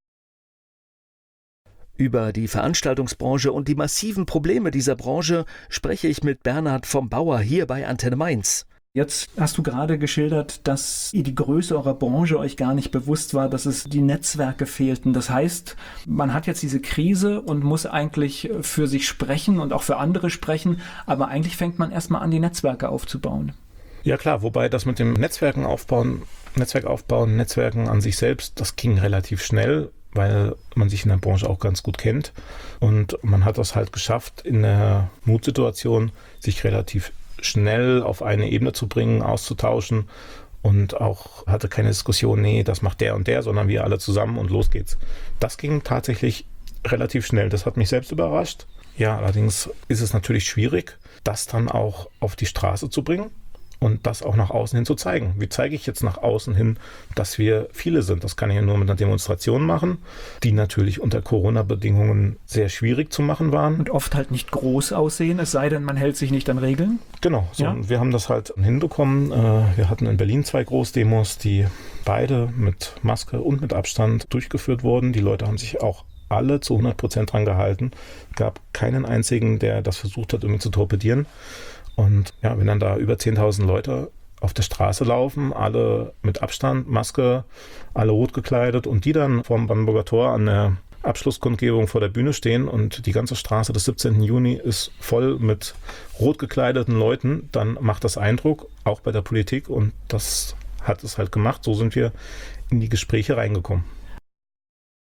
Über die Veranstaltungsbranche und die massiven Probleme dieser Branche spreche ich mit Bernhard vom Bauer hier bei Antenne Mainz. Jetzt hast du gerade geschildert, dass ihr die Größe eurer Branche euch gar nicht bewusst war, dass es die Netzwerke fehlten. Das heißt, man hat jetzt diese Krise und muss eigentlich für sich sprechen und auch für andere sprechen, aber eigentlich fängt man erstmal an, die Netzwerke aufzubauen. Ja klar, wobei das mit dem Netzwerken aufbauen, Netzwerken an sich selbst, das ging relativ schnell, weil man sich in der Branche auch ganz gut kennt. Und man hat das halt geschafft, in der Notsituation sich relativ schnell auf eine Ebene zu bringen, auszutauschen und auch hatte keine Diskussion, nee, das macht der und der, sondern wir alle zusammen und los geht's. Das ging tatsächlich relativ schnell. Das hat mich selbst überrascht. Ja, allerdings ist es natürlich schwierig, das dann auch auf die Straße zu bringen. Und das auch nach außen hin zu zeigen. Wie zeige ich jetzt nach außen hin, dass wir viele sind? Das kann ich ja nur mit einer Demonstration machen, die natürlich unter Corona-Bedingungen sehr schwierig zu machen waren. Und oft halt nicht groß aussehen, es sei denn, man hält sich nicht an Regeln. Genau, so. Ja. Und wir haben das halt hinbekommen. Wir hatten in Berlin 2 Großdemos, die beide mit Maske und mit Abstand durchgeführt wurden. Die Leute haben sich auch alle zu 100% dran gehalten. Es gab keinen einzigen, der das versucht hat, irgendwie zu torpedieren. Und ja, wenn dann da über 10.000 Leute auf der Straße laufen, alle mit Abstand, Maske, alle rot gekleidet und die dann vorm Brandenburger Tor an der Abschlusskundgebung vor der Bühne stehen und die ganze Straße des 17. Juni ist voll mit rot gekleideten Leuten, dann macht das Eindruck, auch bei der Politik, und das hat es halt gemacht. So sind wir in die Gespräche reingekommen.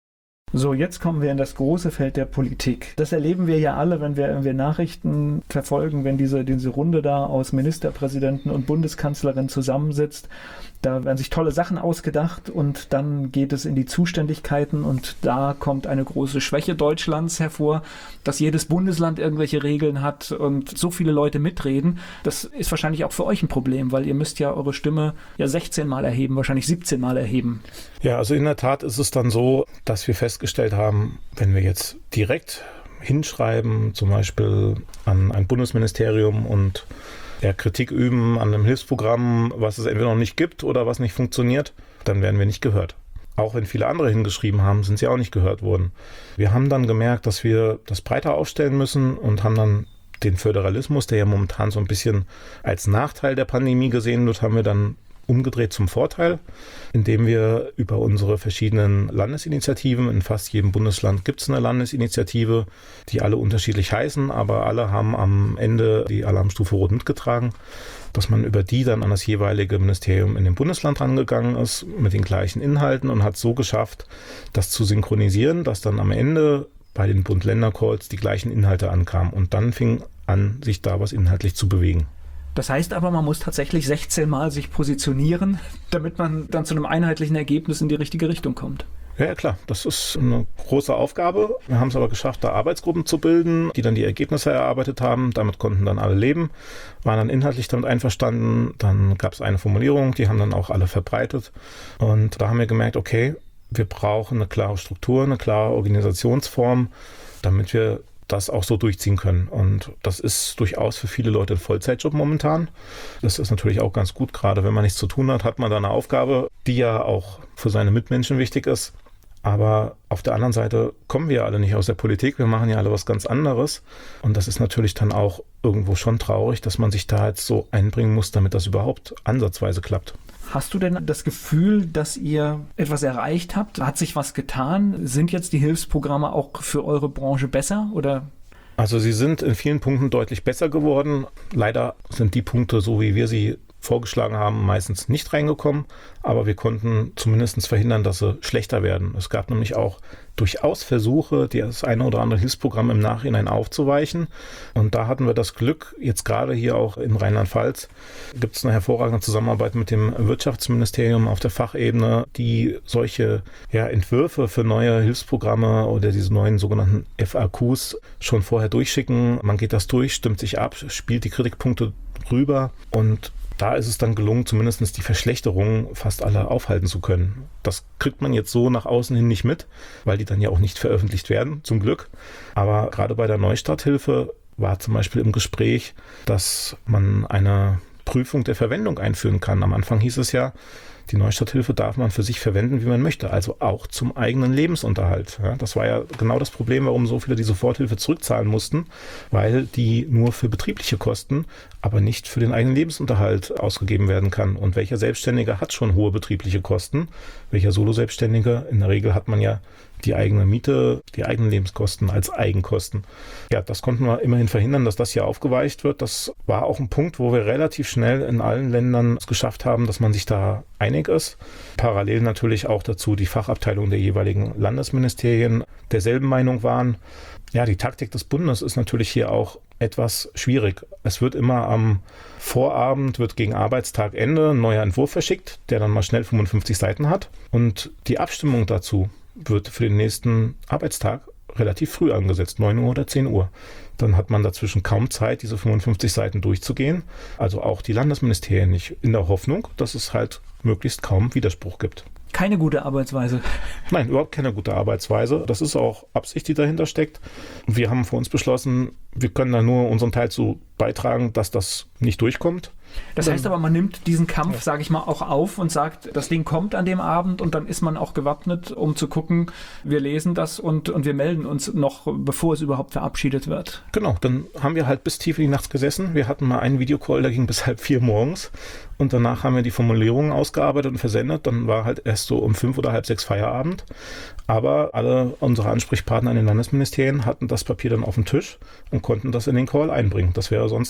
So, jetzt kommen wir in das große Feld der Politik. Das erleben wir ja alle, wenn wir Nachrichten verfolgen, wenn diese Runde da aus Ministerpräsidenten und Bundeskanzlerin zusammensitzt. Da werden sich tolle Sachen ausgedacht und dann geht es in die Zuständigkeiten und da kommt eine große Schwäche Deutschlands hervor, dass jedes Bundesland irgendwelche Regeln hat und so viele Leute mitreden. Das ist wahrscheinlich auch für euch ein Problem, weil ihr müsst ja eure Stimme 16 Mal erheben, wahrscheinlich 17 Mal erheben. Ja, also in der Tat ist es dann so, dass wir festgestellt haben, wenn wir jetzt direkt hinschreiben, zum Beispiel an ein Bundesministerium und Kritik üben an einem Hilfsprogramm, was es entweder noch nicht gibt oder was nicht funktioniert, dann werden wir nicht gehört. Auch wenn viele andere hingeschrieben haben, sind sie auch nicht gehört worden. Wir haben dann gemerkt, dass wir das breiter aufstellen müssen und haben dann den Föderalismus, der ja momentan so ein bisschen als Nachteil der Pandemie gesehen wird, haben wir dann umgedreht zum Vorteil, indem wir über unsere verschiedenen Landesinitiativen, in fast jedem Bundesland gibt es eine Landesinitiative, die alle unterschiedlich heißen, aber alle haben am Ende die Alarmstufe Rot mitgetragen, dass man über die dann an das jeweilige Ministerium in dem Bundesland rangegangen ist, mit den gleichen Inhalten und hat so geschafft, das zu synchronisieren, dass dann am Ende bei den Bund-Länder-Calls die gleichen Inhalte ankamen und dann fing an, sich da was inhaltlich zu bewegen. Das heißt aber, man muss tatsächlich 16 Mal sich positionieren, damit man dann zu einem einheitlichen Ergebnis in die richtige Richtung kommt. Ja, klar, das ist eine große Aufgabe. Wir haben es aber geschafft, da Arbeitsgruppen zu bilden, die dann die Ergebnisse erarbeitet haben. Damit konnten dann alle leben, waren dann inhaltlich damit einverstanden. Dann gab es eine Formulierung, die haben dann auch alle verbreitet. Und da haben wir gemerkt, okay, wir brauchen eine klare Struktur, eine klare Organisationsform, damit wir das auch so durchziehen können. Und das ist durchaus für viele Leute ein Vollzeitjob momentan. Das ist natürlich auch ganz gut, gerade wenn man nichts zu tun hat man da eine Aufgabe, die ja auch für seine Mitmenschen wichtig ist. Aber auf der anderen Seite kommen wir alle nicht aus der Politik, wir machen ja alle was ganz anderes. Und das ist natürlich dann auch irgendwo schon traurig, dass man sich da jetzt so einbringen muss, damit das überhaupt ansatzweise klappt. Hast du denn das Gefühl, dass ihr etwas erreicht habt? Hat sich was getan? Sind jetzt die Hilfsprogramme auch für eure Branche besser oder? Also sie sind in vielen Punkten deutlich besser geworden. Leider sind die Punkte, so wie wir sie vorgeschlagen haben, meistens nicht reingekommen, aber wir konnten zumindest verhindern, dass sie schlechter werden. Es gab nämlich auch durchaus Versuche, das eine oder andere Hilfsprogramm im Nachhinein aufzuweichen und da hatten wir das Glück, jetzt gerade hier auch in Rheinland-Pfalz gibt es eine hervorragende Zusammenarbeit mit dem Wirtschaftsministerium auf der Fachebene, die solche Entwürfe für neue Hilfsprogramme oder diese neuen sogenannten FAQs schon vorher durchschicken. Man geht das durch, stimmt sich ab, spielt die Kritikpunkte rüber und da ist es dann gelungen, zumindest die Verschlechterungen fast alle aufhalten zu können. Das kriegt man jetzt so nach außen hin nicht mit, weil die dann ja auch nicht veröffentlicht werden, zum Glück. Aber gerade bei der Neustarthilfe war zum Beispiel im Gespräch, dass man eine Prüfung der Verwendung einführen kann. Am Anfang hieß es ja, die Neustarthilfe darf man für sich verwenden, wie man möchte, also auch zum eigenen Lebensunterhalt. Ja, das war ja genau das Problem, warum so viele die Soforthilfe zurückzahlen mussten, weil die nur für betriebliche Kosten, aber nicht für den eigenen Lebensunterhalt ausgegeben werden kann. Und welcher Selbstständige hat schon hohe betriebliche Kosten? Welcher Solo-Selbstständige? In der Regel hat man ja die eigene Miete, die eigenen Lebenskosten als Eigenkosten. Ja, das konnten wir immerhin verhindern, dass das hier aufgeweicht wird. Das war auch ein Punkt, wo wir relativ schnell in allen Ländern es geschafft haben, dass man sich da einig ist. Parallel natürlich auch dazu die Fachabteilungen der jeweiligen Landesministerien derselben Meinung waren. Ja, die Taktik des Bundes ist natürlich hier auch etwas schwierig. Es wird immer am Vorabend, wird gegen Arbeitstagende ein neuer Entwurf verschickt, der dann mal schnell 55 Seiten hat. Und die Abstimmung dazu wird für den nächsten Arbeitstag relativ früh angesetzt, 9 Uhr oder 10 Uhr. Dann hat man dazwischen kaum Zeit, diese 55 Seiten durchzugehen. Also auch die Landesministerien nicht, in der Hoffnung, dass es halt möglichst kaum Widerspruch gibt. Keine gute Arbeitsweise. Nein, überhaupt keine gute Arbeitsweise. Das ist auch Absicht, die dahinter steckt. Wir haben für uns beschlossen, wir können da nur unseren Teil zu beitragen, dass das nicht durchkommt. Das heißt aber, man nimmt diesen Kampf, sage ich mal, auch auf und sagt, das Ding kommt an dem Abend und dann ist man auch gewappnet, um zu gucken, wir lesen das und wir melden uns noch, bevor es überhaupt verabschiedet wird. Genau, dann haben wir halt bis tief in die Nacht gesessen. Wir hatten mal einen Videocall, der ging bis 3:30 morgens und danach haben wir die Formulierungen ausgearbeitet und versendet. Dann war halt erst so um 5 oder 5:30 Feierabend. Aber alle unsere Ansprechpartner in den Landesministerien hatten das Papier dann auf dem Tisch und konnten das in den Call einbringen. Das wäre sonst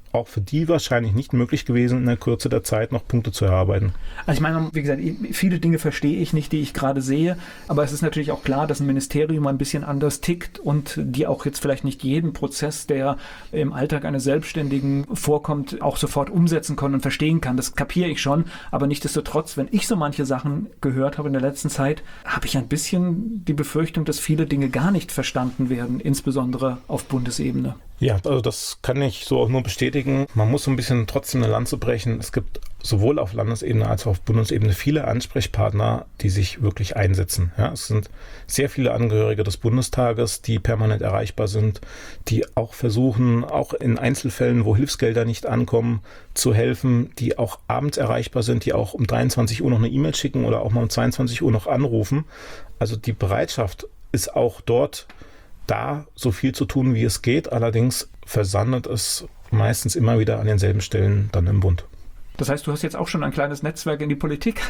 auch für die wahrscheinlich nicht möglich gewesen, in der Kürze der Zeit noch Punkte zu erarbeiten. Also ich meine, wie gesagt, viele Dinge verstehe ich nicht, die ich gerade sehe, aber es ist natürlich auch klar, dass ein Ministerium ein bisschen anders tickt und die auch jetzt vielleicht nicht jeden Prozess, der im Alltag eines Selbstständigen vorkommt, auch sofort umsetzen kann und verstehen kann. Das kapiere ich schon, aber nichtsdestotrotz, wenn ich so manche Sachen gehört habe in der letzten Zeit, habe ich ein bisschen die Befürchtung, dass viele Dinge gar nicht verstanden werden, insbesondere auf Bundesebene. Ja, also das kann ich so auch nur bestätigen. Man muss so ein bisschen trotzdem eine Lanze brechen. Es gibt sowohl auf Landesebene als auch auf Bundesebene viele Ansprechpartner, die sich wirklich einsetzen. Ja, es sind sehr viele Angehörige des Bundestages, die permanent erreichbar sind, die auch versuchen, auch in Einzelfällen, wo Hilfsgelder nicht ankommen, zu helfen, die auch abends erreichbar sind, die auch um 23 Uhr noch eine E-Mail schicken oder auch mal um 22 Uhr noch anrufen. Also die Bereitschaft ist auch dort da, so viel zu tun, wie es geht. Allerdings versandet es meistens immer wieder an denselben Stellen dann im Bund. Das heißt, du hast jetzt auch schon ein kleines Netzwerk in die Politik?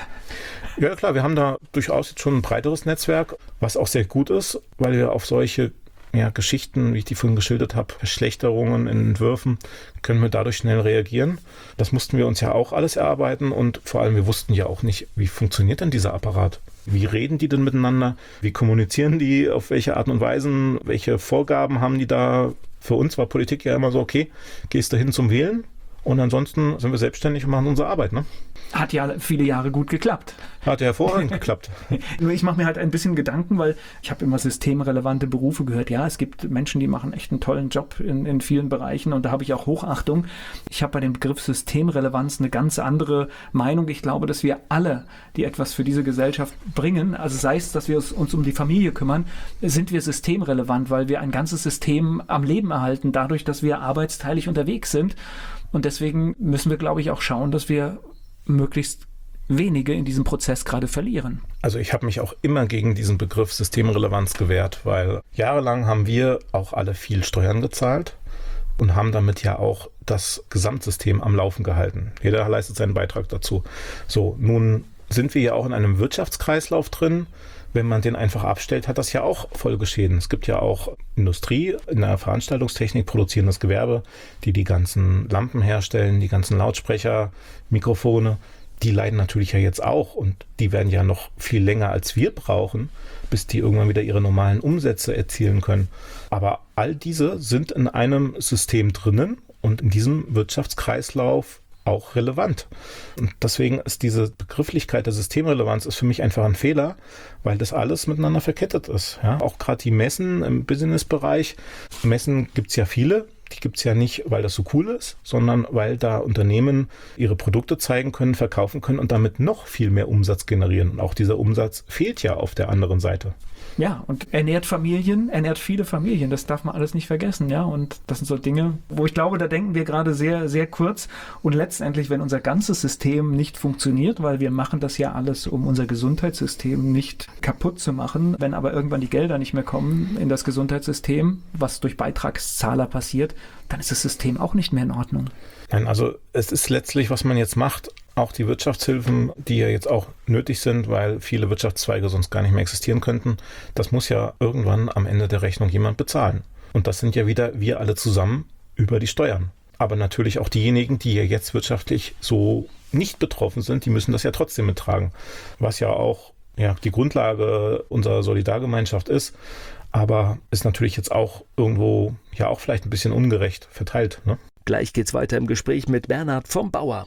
Ja klar, wir haben da durchaus jetzt schon ein breiteres Netzwerk, was auch sehr gut ist, weil wir auf solche Geschichten, wie ich die vorhin geschildert habe, Verschlechterungen in Entwürfen, können wir dadurch schnell reagieren. Das mussten wir uns ja auch alles erarbeiten und vor allem wir wussten ja auch nicht, wie funktioniert denn dieser Apparat? Wie reden die denn miteinander? Wie kommunizieren die? Auf welche Art und Weise? Welche Vorgaben haben die da? Für uns war Politik ja immer so, okay, gehst du hin zum Wählen und ansonsten sind wir selbstständig und machen unsere Arbeit, ne? Hat ja viele Jahre gut geklappt. Hat ja hervorragend geklappt. Nur ich mache mir halt ein bisschen Gedanken, weil ich habe immer systemrelevante Berufe gehört. Ja, es gibt Menschen, die machen echt einen tollen Job in vielen Bereichen und da habe ich auch Hochachtung. Ich habe bei dem Begriff Systemrelevanz eine ganz andere Meinung. Ich glaube, dass wir alle, die etwas für diese Gesellschaft bringen, also sei es, dass wir uns um die Familie kümmern, sind wir systemrelevant, weil wir ein ganzes System am Leben erhalten, dadurch, dass wir arbeitsteilig unterwegs sind. Und deswegen müssen wir, glaube ich, auch schauen, dass wir möglichst wenige in diesem Prozess gerade verlieren. Also ich habe mich auch immer gegen diesen Begriff Systemrelevanz gewehrt, weil jahrelang haben wir auch alle viel Steuern gezahlt und haben damit ja auch das Gesamtsystem am Laufen gehalten. Jeder leistet seinen Beitrag dazu. So, nun sind wir ja auch in einem Wirtschaftskreislauf drin. Wenn man den einfach abstellt, hat das ja auch Folgeschäden. Es gibt ja auch Industrie in der Veranstaltungstechnik, produzierendes Gewerbe, die ganzen Lampen herstellen, die ganzen Lautsprecher, Mikrofone. Die leiden natürlich ja jetzt auch und die werden ja noch viel länger als wir brauchen, bis die irgendwann wieder ihre normalen Umsätze erzielen können. Aber all diese sind in einem System drinnen und in diesem Wirtschaftskreislauf auch relevant. Und deswegen ist diese Begrifflichkeit der Systemrelevanz ist für mich einfach ein Fehler, weil das alles miteinander verkettet ist. Ja? Auch gerade die Messen im Businessbereich. Messen gibt es ja viele. Die gibt es ja nicht, weil das so cool ist, sondern weil da Unternehmen ihre Produkte zeigen können, verkaufen können und damit noch viel mehr Umsatz generieren. Und auch dieser Umsatz fehlt ja auf der anderen Seite. Ja, und ernährt viele Familien, das darf man alles nicht vergessen, ja, und das sind so Dinge, wo ich glaube, da denken wir gerade sehr, sehr kurz und letztendlich, wenn unser ganzes System nicht funktioniert, weil wir machen das ja alles, um unser Gesundheitssystem nicht kaputt zu machen, wenn aber irgendwann die Gelder nicht mehr kommen in das Gesundheitssystem, was durch Beitragszahler passiert, dann ist das System auch nicht mehr in Ordnung. Nein, also es ist letztlich, was man jetzt macht, auch die Wirtschaftshilfen, die ja jetzt auch nötig sind, weil viele Wirtschaftszweige sonst gar nicht mehr existieren könnten, das muss ja irgendwann am Ende der Rechnung jemand bezahlen. Und das sind ja wieder wir alle zusammen über die Steuern. Aber natürlich auch diejenigen, die ja jetzt wirtschaftlich so nicht betroffen sind, die müssen das ja trotzdem mittragen. Was ja auch die Grundlage unserer Solidargemeinschaft ist. Aber ist natürlich jetzt auch irgendwo auch vielleicht ein bisschen ungerecht verteilt, ne? Gleich geht's weiter im Gespräch mit Bernhard vom Bauer.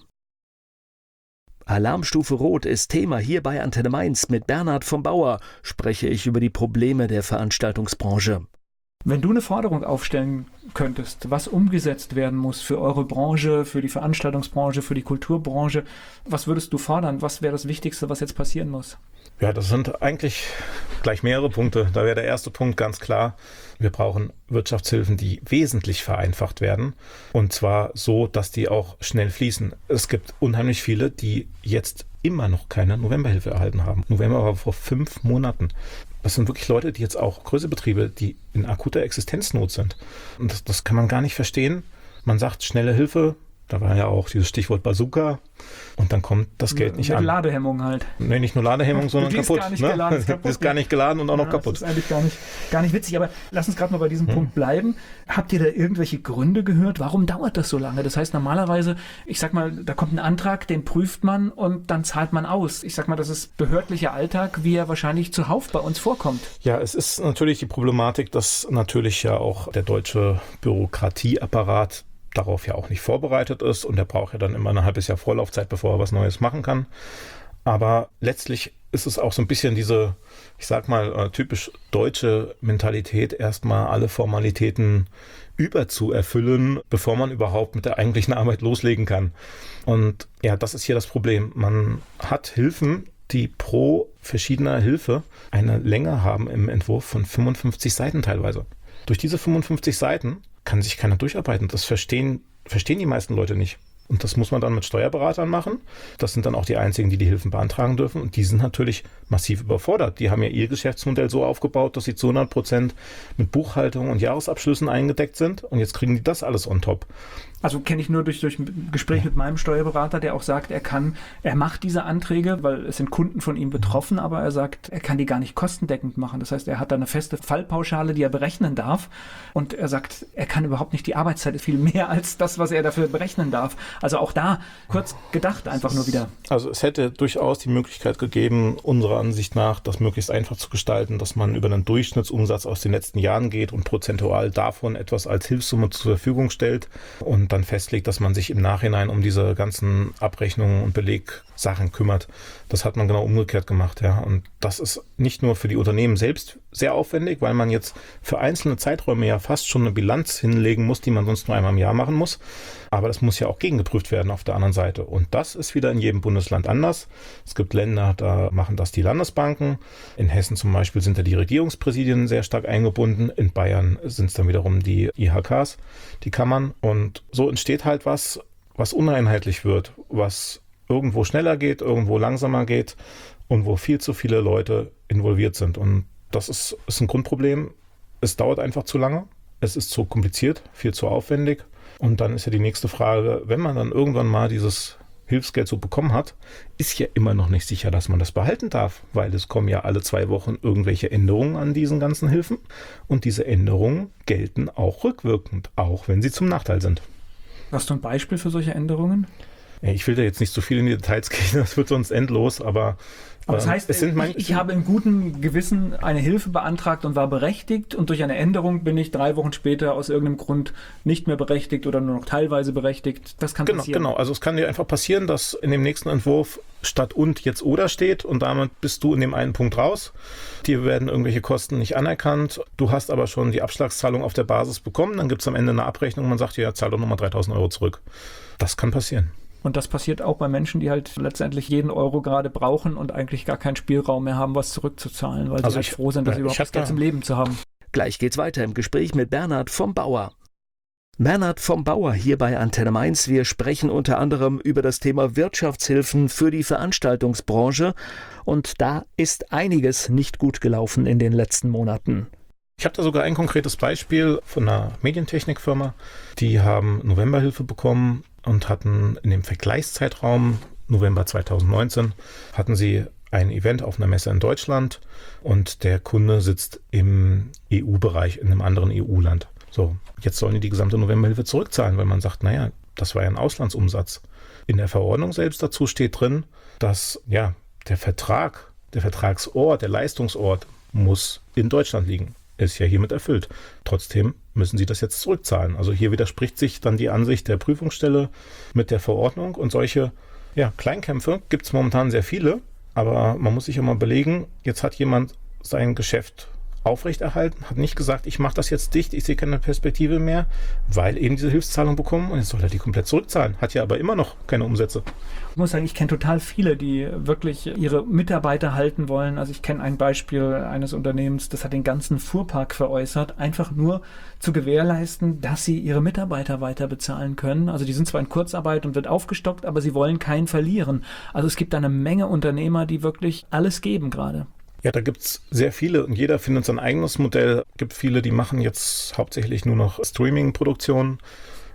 Alarmstufe Rot ist Thema hier bei Antenne Mainz. Mit Bernhard vom Bauer spreche ich über die Probleme der Veranstaltungsbranche. Wenn du eine Forderung aufstellen könntest, was umgesetzt werden muss für eure Branche, für die Veranstaltungsbranche, für die Kulturbranche, was würdest du fordern? Was wäre das Wichtigste, was jetzt passieren muss? Ja, das sind eigentlich gleich mehrere Punkte. Da wäre der erste Punkt ganz klar. Wir brauchen Wirtschaftshilfen, die wesentlich vereinfacht werden. Und zwar so, dass die auch schnell fließen. Es gibt unheimlich viele, die jetzt immer noch keine Novemberhilfe erhalten haben. November war vor 5 Monaten. Das sind wirklich Leute, die jetzt auch größere Betriebe, die in akuter Existenznot sind. Und das kann man gar nicht verstehen. Man sagt, schnelle Hilfe, Da war ja auch dieses Stichwort Bazooka und dann kommt das Geld nicht an. Ladehemmung halt. Nee, nicht nur Ladehemmung, sondern kaputt. Ist gar nicht geladen, ist kaputt. Ist gar nicht geladen und auch noch kaputt. Das ist eigentlich gar nicht witzig, aber lass uns gerade mal bei diesem Punkt bleiben. Habt ihr da irgendwelche Gründe gehört? Warum dauert das so lange? Das heißt normalerweise, ich sag mal, da kommt ein Antrag, den prüft man und dann zahlt man aus. Ich sag mal, das ist behördlicher Alltag, wie er wahrscheinlich zuhauf bei uns vorkommt. Ja, es ist natürlich die Problematik, dass natürlich ja auch der deutsche Bürokratieapparat darauf ja auch nicht vorbereitet ist und der braucht ja dann immer ein halbes Jahr Vorlaufzeit, bevor er was Neues machen kann. Aber letztlich ist es auch so ein bisschen diese, ich sag mal, typisch deutsche Mentalität, erstmal alle Formalitäten überzuerfüllen, bevor man überhaupt mit der eigentlichen Arbeit loslegen kann. Und ja, das ist hier das Problem. Man hat Hilfen, die pro verschiedener Hilfe eine Länge haben im Entwurf von 55 Seiten teilweise. Durch diese 55 Seiten kann sich keiner durcharbeiten. Das verstehen die meisten Leute nicht. Und das muss man dann mit Steuerberatern machen. Das sind dann auch die einzigen, die Hilfen beantragen dürfen. Und die sind natürlich massiv überfordert. Die haben ja ihr Geschäftsmodell so aufgebaut, dass sie zu 100% mit Buchhaltung und Jahresabschlüssen eingedeckt sind. Und jetzt kriegen die das alles on top. Also kenne ich nur durch ein Gespräch mit meinem Steuerberater, der auch sagt, er macht diese Anträge, weil es sind Kunden von ihm betroffen, aber er sagt, er kann die gar nicht kostendeckend machen. Das heißt, er hat da eine feste Fallpauschale, die er berechnen darf. Und er sagt, er kann überhaupt nicht die Arbeitszeit, viel mehr als das, was er dafür berechnen darf. Also auch da kurz gedacht einfach nur wieder. Also es hätte durchaus die Möglichkeit gegeben, unserer Ansicht nach, das möglichst einfach zu gestalten, dass man über einen Durchschnittsumsatz aus den letzten Jahren geht und prozentual davon etwas als Hilfssumme zur Verfügung stellt und dann festlegt, dass man sich im Nachhinein um diese ganzen Abrechnungen und Belegsachen kümmert. Das hat man genau umgekehrt gemacht, ja. Und das ist nicht nur für die Unternehmen selbst sehr aufwendig, weil man jetzt für einzelne Zeiträume ja fast schon eine Bilanz hinlegen muss, die man sonst nur einmal im Jahr machen muss. Aber das muss ja auch gegengeprüft werden auf der anderen Seite. Und das ist wieder in jedem Bundesland anders. Es gibt Länder, da machen das die Landesbanken. In Hessen zum Beispiel sind da die Regierungspräsidien sehr stark eingebunden. In Bayern sind es dann wiederum die IHKs, die Kammern. Und so entsteht halt was uneinheitlich wird, was irgendwo schneller geht, irgendwo langsamer geht und wo viel zu viele Leute involviert sind. Und das ist ein Grundproblem. Es dauert einfach zu lange. Es ist zu kompliziert, viel zu aufwendig. Und dann ist ja die nächste Frage, wenn man dann irgendwann mal dieses Hilfsgeld so bekommen hat, ist ja immer noch nicht sicher, dass man das behalten darf, weil es kommen ja alle 2 Wochen irgendwelche Änderungen an diesen ganzen Hilfen und diese Änderungen gelten auch rückwirkend, auch wenn sie zum Nachteil sind. Hast du ein Beispiel für solche Änderungen? Ich will da jetzt nicht so viel in die Details gehen, das wird sonst endlos, aber das heißt, ich habe im guten Gewissen eine Hilfe beantragt und war berechtigt und durch eine Änderung bin ich 3 Wochen später aus irgendeinem Grund nicht mehr berechtigt oder nur noch teilweise berechtigt. Das kann passieren. Genau. Also es kann dir einfach passieren, dass in dem nächsten Entwurf statt und jetzt oder steht und damit bist du in dem einen Punkt raus. Dir werden irgendwelche Kosten nicht anerkannt. Du hast aber schon die Abschlagszahlung auf der Basis bekommen. Dann gibt es am Ende eine Abrechnung und man sagt dir, ja, zahl doch nochmal 3.000 Euro zurück. Das kann passieren. Und das passiert auch bei Menschen, die halt letztendlich jeden Euro gerade brauchen und eigentlich gar keinen Spielraum mehr haben, was zurückzuzahlen, weil sie halt froh sind, dass sie überhaupt das Geld zum Leben zu haben. Gleich geht's weiter im Gespräch mit Bernhard vom Bauer. Bernhard vom Bauer hier bei Antenne Mainz. Wir sprechen unter anderem über das Thema Wirtschaftshilfen für die Veranstaltungsbranche. Und da ist einiges nicht gut gelaufen in den letzten Monaten. Ich habe da sogar ein konkretes Beispiel von einer Medientechnikfirma. Die haben Novemberhilfe bekommen und hatten in dem Vergleichszeitraum November 2019 hatten sie ein Event auf einer Messe in Deutschland und der Kunde sitzt im EU-Bereich in einem anderen EU-Land. So, jetzt sollen die gesamte Novemberhilfe zurückzahlen, weil man sagt, naja, das war ja ein Auslandsumsatz. In der Verordnung selbst dazu steht drin, dass ja der Vertragsort, der Leistungsort muss in Deutschland liegen. Ist ja hiermit erfüllt. Trotzdem müssen sie das jetzt zurückzahlen. Also hier widerspricht sich dann die Ansicht der Prüfungsstelle mit der Verordnung und solche Kleinkämpfe gibt es momentan sehr viele, aber man muss sich ja mal überlegen, jetzt hat jemand sein Geschäft aufrechterhalten, hat nicht gesagt, ich mache das jetzt dicht, ich sehe keine Perspektive mehr, weil eben diese Hilfszahlung bekommen und jetzt soll er die komplett zurückzahlen, hat ja aber immer noch keine Umsätze. Ich muss sagen, ich kenne total viele, die wirklich ihre Mitarbeiter halten wollen. Also ich kenne ein Beispiel eines Unternehmens, das hat den ganzen Fuhrpark veräußert, einfach nur zu gewährleisten, dass sie ihre Mitarbeiter weiter bezahlen können. Also die sind zwar in Kurzarbeit und wird aufgestockt, aber sie wollen keinen verlieren. Also es gibt eine Menge Unternehmer, die wirklich alles geben gerade. Ja, da gibt's sehr viele und jeder findet sein eigenes Modell. Es gibt viele, die machen jetzt hauptsächlich nur noch Streaming-Produktionen.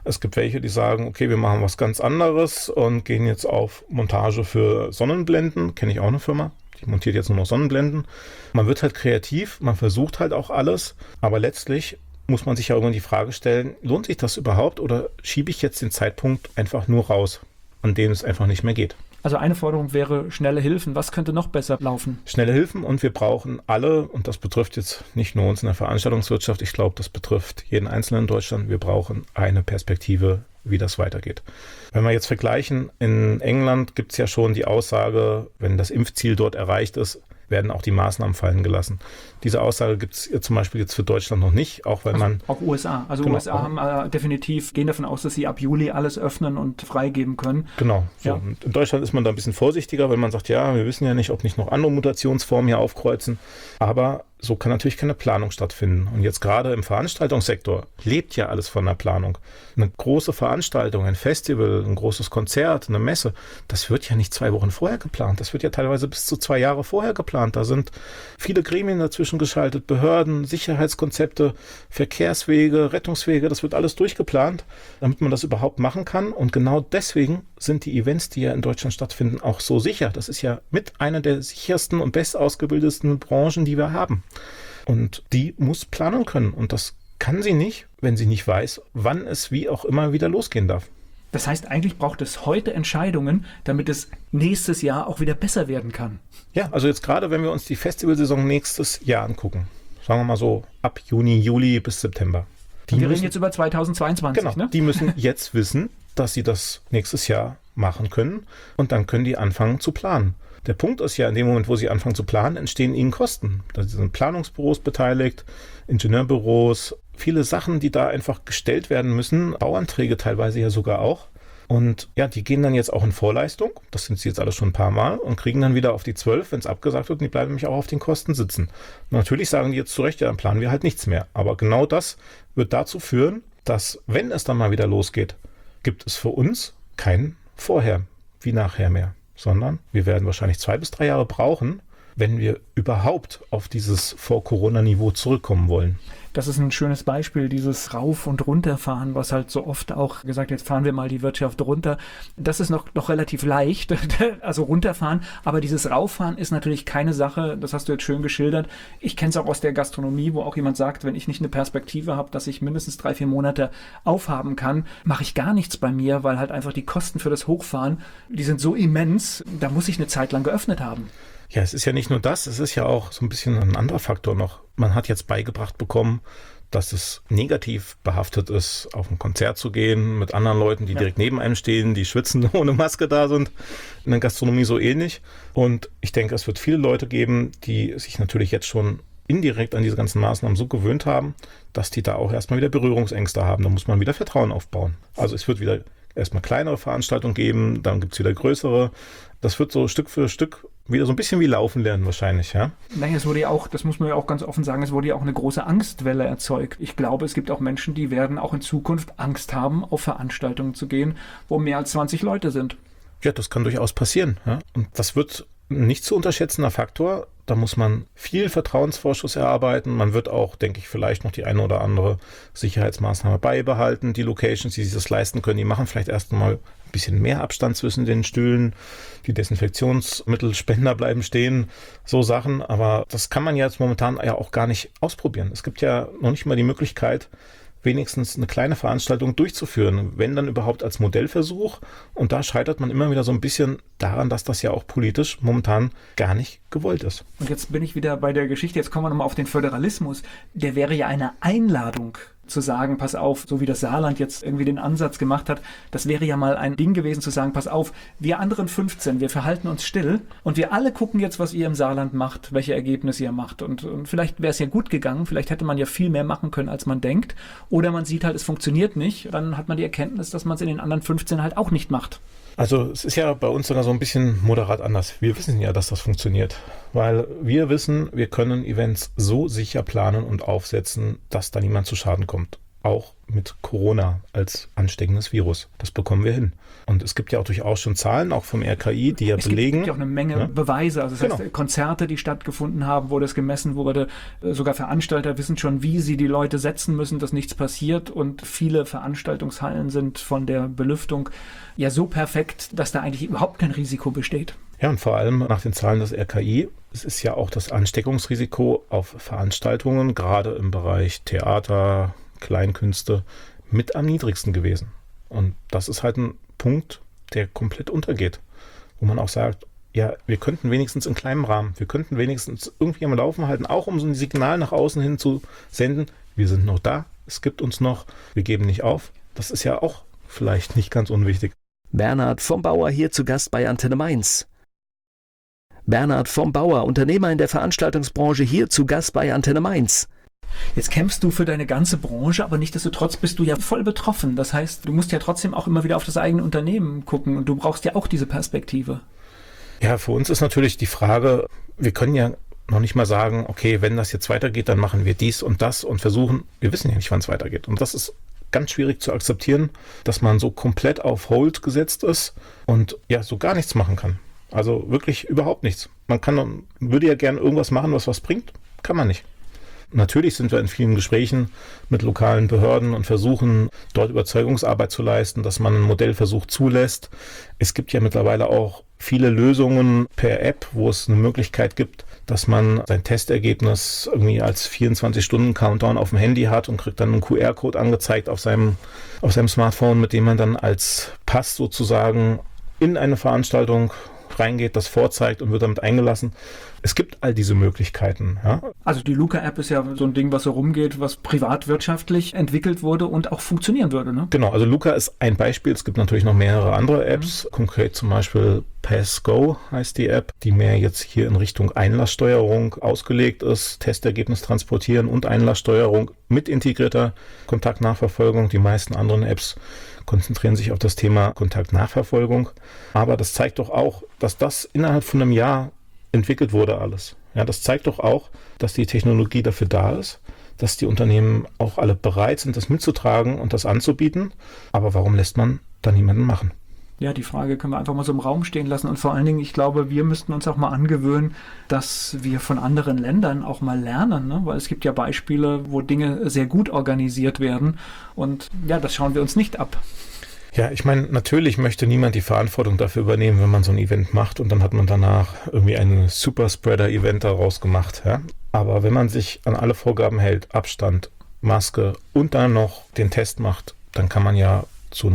Es gibt welche, die sagen, okay, wir machen was ganz anderes und gehen jetzt auf Montage für Sonnenblenden. Kenne ich auch eine Firma, die montiert jetzt nur noch Sonnenblenden. Man wird halt kreativ, man versucht halt auch alles, aber letztlich muss man sich ja irgendwann die Frage stellen, lohnt sich das überhaupt oder schiebe ich jetzt den Zeitpunkt einfach nur raus, an dem es einfach nicht mehr geht? Also eine Forderung wäre schnelle Hilfen. Was könnte noch besser laufen? Schnelle Hilfen, und wir brauchen alle, und das betrifft jetzt nicht nur uns in der Veranstaltungswirtschaft, ich glaube, das betrifft jeden Einzelnen in Deutschland, wir brauchen eine Perspektive, wie das weitergeht. Wenn wir jetzt vergleichen, in England gibt es ja schon die Aussage, wenn das Impfziel dort erreicht ist, werden auch die Maßnahmen fallen gelassen. Diese Aussage gibt es zum Beispiel jetzt für Deutschland noch nicht, auch weil man... Auch USA. Also genau, USA haben definitiv, gehen davon aus, dass sie ab Juli alles öffnen und freigeben können. Genau. So. Ja. Und in Deutschland ist man da ein bisschen vorsichtiger, weil man sagt, ja, wir wissen ja nicht, ob nicht noch andere Mutationsformen hier aufkreuzen. Aber so kann natürlich keine Planung stattfinden. Und jetzt gerade im Veranstaltungssektor lebt ja alles von der Planung. Eine große Veranstaltung, ein Festival, ein großes Konzert, eine Messe, das wird ja nicht 2 Wochen vorher geplant. Das wird ja teilweise bis zu 2 Jahre vorher geplant. Da sind viele Gremien dazwischen geschaltet, Behörden, Sicherheitskonzepte, Verkehrswege, Rettungswege, das wird alles durchgeplant, damit man das überhaupt machen kann. Und genau deswegen sind die Events, die ja in Deutschland stattfinden, auch so sicher. Das ist ja mit einer der sichersten und bestausgebildetsten Branchen, die wir haben. Und die muss planen können. Und das kann sie nicht, wenn sie nicht weiß, wann es wie auch immer wieder losgehen darf. Das heißt, eigentlich braucht es heute Entscheidungen, damit es nächstes Jahr auch wieder besser werden kann. Ja, also jetzt gerade, wenn wir uns die Festivalsaison nächstes Jahr angucken, sagen wir mal so ab Juni, Juli bis September. Wir reden jetzt über 2022, genau, ne? Die müssen jetzt wissen, dass sie das nächstes Jahr machen können, und dann können die anfangen zu planen. Der Punkt ist ja, in dem Moment, wo sie anfangen zu planen, entstehen ihnen Kosten. Da sind Planungsbüros beteiligt, Ingenieurbüros, viele Sachen, die da einfach gestellt werden müssen, Bauanträge teilweise ja sogar auch. Und ja, die gehen dann jetzt auch in Vorleistung, das sind sie jetzt alle schon ein paar Mal, und kriegen dann wieder auf die 12, wenn es abgesagt wird, und die bleiben nämlich auch auf den Kosten sitzen. Und natürlich sagen die jetzt zu Recht, ja, dann planen wir halt nichts mehr. Aber genau das wird dazu führen, dass, wenn es dann mal wieder losgeht, gibt es für uns kein Vorher wie Nachher mehr, sondern wir werden wahrscheinlich 2 bis 3 Jahre brauchen, wenn wir überhaupt auf dieses Vor-Corona-Niveau zurückkommen wollen. Das ist ein schönes Beispiel, dieses Rauf- und Runterfahren, was halt so oft auch gesagt, jetzt fahren wir mal die Wirtschaft runter. Das ist noch relativ leicht, also runterfahren, aber dieses Rauffahren ist natürlich keine Sache, das hast du jetzt schön geschildert. Ich kenne es auch aus der Gastronomie, wo auch jemand sagt, wenn ich nicht eine Perspektive habe, dass ich mindestens 3-4 Monate aufhaben kann, mache ich gar nichts bei mir, weil halt einfach die Kosten für das Hochfahren, die sind so immens, da muss ich eine Zeit lang geöffnet haben. Ja, es ist ja nicht nur das, es ist ja auch so ein bisschen ein anderer Faktor noch. Man hat jetzt beigebracht bekommen, dass es negativ behaftet ist, auf ein Konzert zu gehen mit anderen Leuten, die direkt neben einem stehen, die schwitzen, ohne Maske da sind. In der Gastronomie so ähnlich. Und ich denke, es wird viele Leute geben, die sich natürlich jetzt schon indirekt an diese ganzen Maßnahmen so gewöhnt haben, dass die da auch erstmal wieder Berührungsängste haben. Da muss man wieder Vertrauen aufbauen. Also es wird wieder erstmal kleinere Veranstaltungen geben, dann gibt es wieder größere. Das wird so Stück für Stück wieder so ein bisschen wie Laufen lernen wahrscheinlich, ja? Naja, es wurde ja auch, das muss man ja auch ganz offen sagen, es wurde ja auch eine große Angstwelle erzeugt. Ich glaube, es gibt auch Menschen, die werden auch in Zukunft Angst haben, auf Veranstaltungen zu gehen, wo mehr als 20 Leute sind. Ja, das kann durchaus passieren. Ja? Und das wird ein nicht zu unterschätzender Faktor. Da muss man viel Vertrauensvorschuss erarbeiten. Man wird auch, denke ich, vielleicht noch die eine oder andere Sicherheitsmaßnahme beibehalten. Die Locations, die sich das leisten können, die machen vielleicht erst mal ein bisschen mehr Abstand zwischen den Stühlen. Die Desinfektionsmittelspender bleiben stehen. So Sachen. Aber das kann man jetzt momentan ja auch gar nicht ausprobieren. Es gibt ja noch nicht mal die Möglichkeit, wenigstens eine kleine Veranstaltung durchzuführen, wenn dann überhaupt als Modellversuch. Und da scheitert man immer wieder so ein bisschen daran, dass das ja auch politisch momentan gar nicht gewollt ist. Und jetzt bin ich wieder bei der Geschichte, jetzt kommen wir nochmal auf den Föderalismus. Der wäre ja eine Einladung zu sagen, pass auf, so wie das Saarland jetzt irgendwie den Ansatz gemacht hat, das wäre ja mal ein Ding gewesen zu sagen, pass auf, wir anderen 15, wir verhalten uns still und wir alle gucken jetzt, was ihr im Saarland macht, welche Ergebnisse ihr macht und vielleicht wäre es ja gut gegangen, vielleicht hätte man ja viel mehr machen können, als man denkt, oder man sieht halt, es funktioniert nicht, dann hat man die Erkenntnis, dass man es in den anderen 15 halt auch nicht macht. Also es ist ja bei uns sogar so ein bisschen moderat anders. Wir wissen ja, dass das funktioniert, weil wir wissen, wir können Events so sicher planen und aufsetzen, dass da niemand zu Schaden kommt. auch mit Corona als ansteckendes Virus. Das bekommen wir hin. Und es gibt ja auch durchaus schon Zahlen, auch vom RKI, die ja belegen. Es gibt ja auch eine Menge Beweise. Also das heißt, Konzerte, die stattgefunden haben, wo das gemessen wurde. Sogar Veranstalter wissen schon, wie sie die Leute setzen müssen, dass nichts passiert. Und viele Veranstaltungshallen sind von der Belüftung ja so perfekt, dass da eigentlich überhaupt kein Risiko besteht. Ja, und vor allem nach den Zahlen des RKI, es ist ja auch das Ansteckungsrisiko auf Veranstaltungen, gerade im Bereich Theater, Kleinkünste, mit am niedrigsten gewesen. Und das ist halt ein Punkt, der komplett untergeht, wo man auch sagt, ja, wir könnten wenigstens in kleinem Rahmen, wir könnten wenigstens irgendwie am Laufen halten, auch um so ein Signal nach außen hin zu senden, wir sind noch da, es gibt uns noch, wir geben nicht auf. Das ist ja auch vielleicht nicht ganz unwichtig. Bernhard vom Bauer hier zu Gast bei Antenne Mainz. Bernhard vom Bauer, Unternehmer in der Veranstaltungsbranche, hier zu Gast bei Antenne Mainz. Jetzt kämpfst du für deine ganze Branche, aber nichtsdestotrotz bist du ja voll betroffen. Das heißt, du musst ja trotzdem auch immer wieder auf das eigene Unternehmen gucken und du brauchst ja auch diese Perspektive. Ja, für uns ist natürlich die Frage, wir können ja noch nicht mal sagen, okay, wenn das jetzt weitergeht, dann machen wir dies und das und versuchen, wir wissen ja nicht, wann es weitergeht. Und das ist ganz schwierig zu akzeptieren, dass man so komplett auf Hold gesetzt ist und ja, so gar nichts machen kann. Also wirklich überhaupt nichts. Würde ja gerne irgendwas machen, was bringt, kann man nicht. Natürlich sind wir in vielen Gesprächen mit lokalen Behörden und versuchen, dort Überzeugungsarbeit zu leisten, dass man einen Modellversuch zulässt. Es gibt ja mittlerweile auch viele Lösungen per App, wo es eine Möglichkeit gibt, dass man sein Testergebnis irgendwie als 24-Stunden-Countdown auf dem Handy hat und kriegt dann einen QR-Code angezeigt auf seinem Smartphone, mit dem man dann als Pass sozusagen in eine Veranstaltung reingeht, das vorzeigt und wird damit eingelassen. Es gibt all diese Möglichkeiten. Ja. Also die Luca-App ist ja so ein Ding, was so rumgeht, was privatwirtschaftlich entwickelt wurde und auch funktionieren würde, ne? Genau, also Luca ist ein Beispiel. Es gibt natürlich noch mehrere andere Apps. Konkret zum Beispiel PassGo heißt die App, die mehr jetzt hier in Richtung Einlasssteuerung ausgelegt ist. Testergebnis transportieren und Einlasssteuerung mit integrierter Kontaktnachverfolgung. Die meisten anderen Apps konzentrieren sich auf das Thema Kontaktnachverfolgung. Aber das zeigt doch auch, dass das innerhalb von einem Jahr entwickelt wurde alles. Ja, das zeigt doch auch, dass die Technologie dafür da ist, dass die Unternehmen auch alle bereit sind, das mitzutragen und das anzubieten. Aber warum lässt man da niemanden machen? Ja, die Frage können wir einfach mal so im Raum stehen lassen. Und vor allen Dingen, ich glaube, wir müssten uns auch mal angewöhnen, dass wir von anderen Ländern auch mal lernen, ne? Weil es gibt ja Beispiele, wo Dinge sehr gut organisiert werden. Und ja, das schauen wir uns nicht ab. Ja, ich meine, natürlich möchte niemand die Verantwortung dafür übernehmen, wenn man so ein Event macht und dann hat man danach irgendwie ein Superspreader-Event daraus gemacht. Ja? Aber wenn man sich an alle Vorgaben hält, Abstand, Maske und dann noch den Test macht, dann kann man ja zu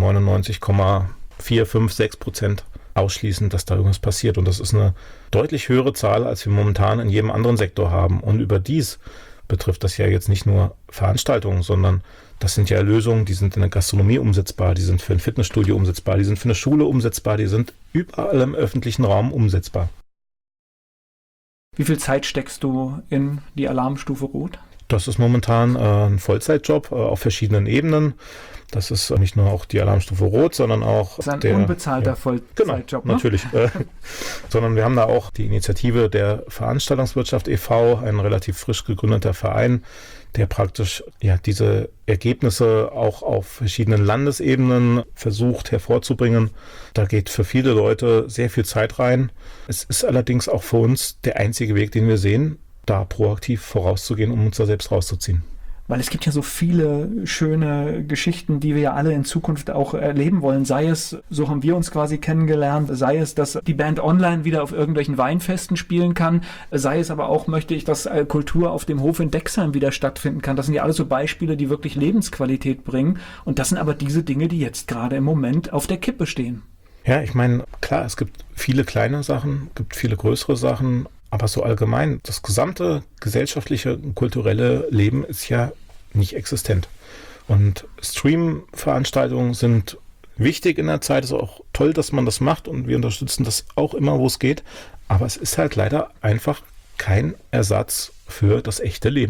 99,456% ausschließen, dass da irgendwas passiert. Und das ist eine deutlich höhere Zahl, als wir momentan in jedem anderen Sektor haben. Und überdies betrifft das ja jetzt nicht nur Veranstaltungen, sondern das sind ja Lösungen, die sind in der Gastronomie umsetzbar, die sind für ein Fitnessstudio umsetzbar, die sind für eine Schule umsetzbar, die sind überall im öffentlichen Raum umsetzbar. Wie viel Zeit steckst du in die Alarmstufe Rot? Das ist momentan ein Vollzeitjob auf verschiedenen Ebenen. Das ist nicht nur auch die Alarmstufe Rot, sondern auch das ist ein unbezahlter Vollzeitjob. Genau, natürlich. Sondern wir haben da auch die Initiative der Veranstaltungswirtschaft e.V., ein relativ frisch gegründeter Verein, der praktisch diese Ergebnisse auch auf verschiedenen Landesebenen versucht hervorzubringen. Da geht für viele Leute sehr viel Zeit rein. Es ist allerdings auch für uns der einzige Weg, den wir sehen, da proaktiv vorauszugehen, um uns da selbst rauszuziehen. Weil es gibt ja so viele schöne Geschichten, die wir ja alle in Zukunft auch erleben wollen. Sei es, so haben wir uns quasi kennengelernt, sei es, dass die Band online wieder auf irgendwelchen Weinfesten spielen kann, sei es aber auch, möchte ich, dass Kultur auf dem Hof in Dexheim wieder stattfinden kann. Das sind ja alles so Beispiele, die wirklich Lebensqualität bringen. Und das sind aber diese Dinge, die jetzt gerade im Moment auf der Kippe stehen. Ja, ich meine, klar, es gibt viele kleine Sachen, gibt viele größere Sachen, aber so allgemein, das gesamte gesellschaftliche und kulturelle Leben ist ja nicht existent. Und Stream-Veranstaltungen sind wichtig in der Zeit, es ist auch toll, dass man das macht und wir unterstützen das auch immer, wo es geht. Aber es ist halt leider einfach kein Ersatz für das echte Leben.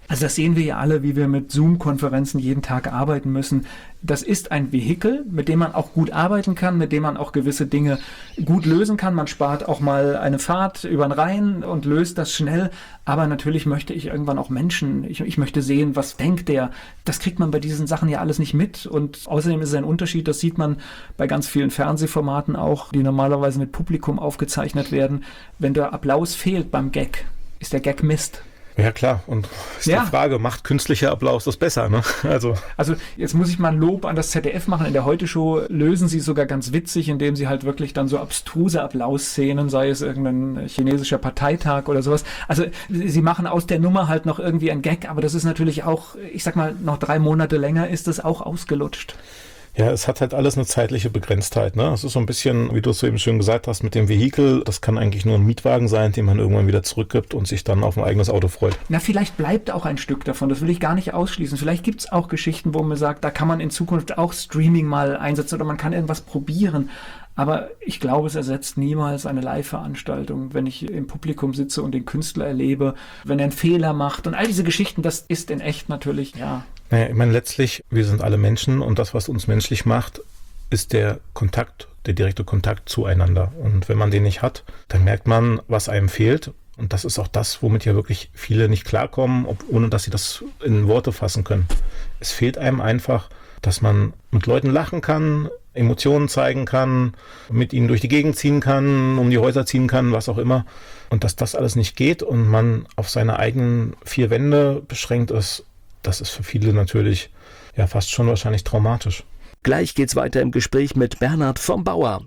Also das sehen wir ja alle, wie wir mit Zoom-Konferenzen jeden Tag arbeiten müssen. Das ist ein Vehikel, mit dem man auch gut arbeiten kann, mit dem man auch gewisse Dinge gut lösen kann. Man spart auch mal eine Fahrt über den Rhein und löst das schnell. Aber natürlich möchte ich irgendwann auch Menschen, ich möchte sehen, was denkt der. Das kriegt man bei diesen Sachen ja alles nicht mit. Und außerdem ist es ein Unterschied, das sieht man bei ganz vielen Fernsehformaten auch, die normalerweise mit Publikum aufgezeichnet werden. Wenn der Applaus fehlt beim Gag, ist der Gag Mist. Ja klar, und ist die Frage, macht künstlicher Applaus das besser? Ne? Also jetzt muss ich mal ein Lob an das ZDF machen. In der Heute-Show lösen sie sogar ganz witzig, indem sie halt wirklich dann so abstruse Applausszenen, sei es irgendein chinesischer Parteitag oder sowas. Also sie machen aus der Nummer halt noch irgendwie ein Gag, aber das ist natürlich auch, ich sag mal, noch 3 Monate länger ist es auch ausgelutscht. Ja, es hat halt alles eine zeitliche Begrenztheit. Ne? Es ist so ein bisschen, wie du es so eben schön gesagt hast, mit dem Vehikel. Das kann eigentlich nur ein Mietwagen sein, den man irgendwann wieder zurückgibt und sich dann auf ein eigenes Auto freut. Na, vielleicht bleibt auch ein Stück davon. Das will ich gar nicht ausschließen. Vielleicht gibt es auch Geschichten, wo man sagt, da kann man in Zukunft auch Streaming mal einsetzen oder man kann irgendwas probieren. Aber ich glaube, es ersetzt niemals eine Live-Veranstaltung, wenn ich im Publikum sitze und den Künstler erlebe, wenn er einen Fehler macht. Und all diese Geschichten, das ist in echt natürlich, ja. Naja, ich meine, letztlich, wir sind alle Menschen und das, was uns menschlich macht, ist der Kontakt, der direkte Kontakt zueinander. Und wenn man den nicht hat, dann merkt man, was einem fehlt. Und das ist auch das, womit ja wirklich viele nicht klarkommen, ohne dass sie das in Worte fassen können. Es fehlt einem einfach, dass man mit Leuten lachen kann, Emotionen zeigen kann, mit ihnen durch die Gegend ziehen kann, um die Häuser ziehen kann, was auch immer. Und dass das alles nicht geht und man auf seine eigenen 4 Wände beschränkt ist, das ist für viele natürlich ja fast schon wahrscheinlich traumatisch. Gleich geht's weiter im Gespräch mit Bernhard vom Bauer.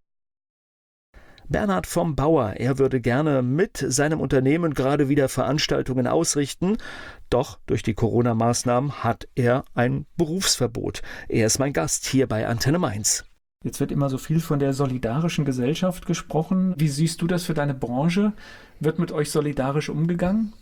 Bernhard vom Bauer, er würde gerne mit seinem Unternehmen gerade wieder Veranstaltungen ausrichten, doch durch die Corona-Maßnahmen hat er ein Berufsverbot. Er ist mein Gast hier bei Antenne Mainz. Jetzt wird immer so viel von der solidarischen Gesellschaft gesprochen. Wie siehst du das für deine Branche? Wird mit euch solidarisch umgegangen?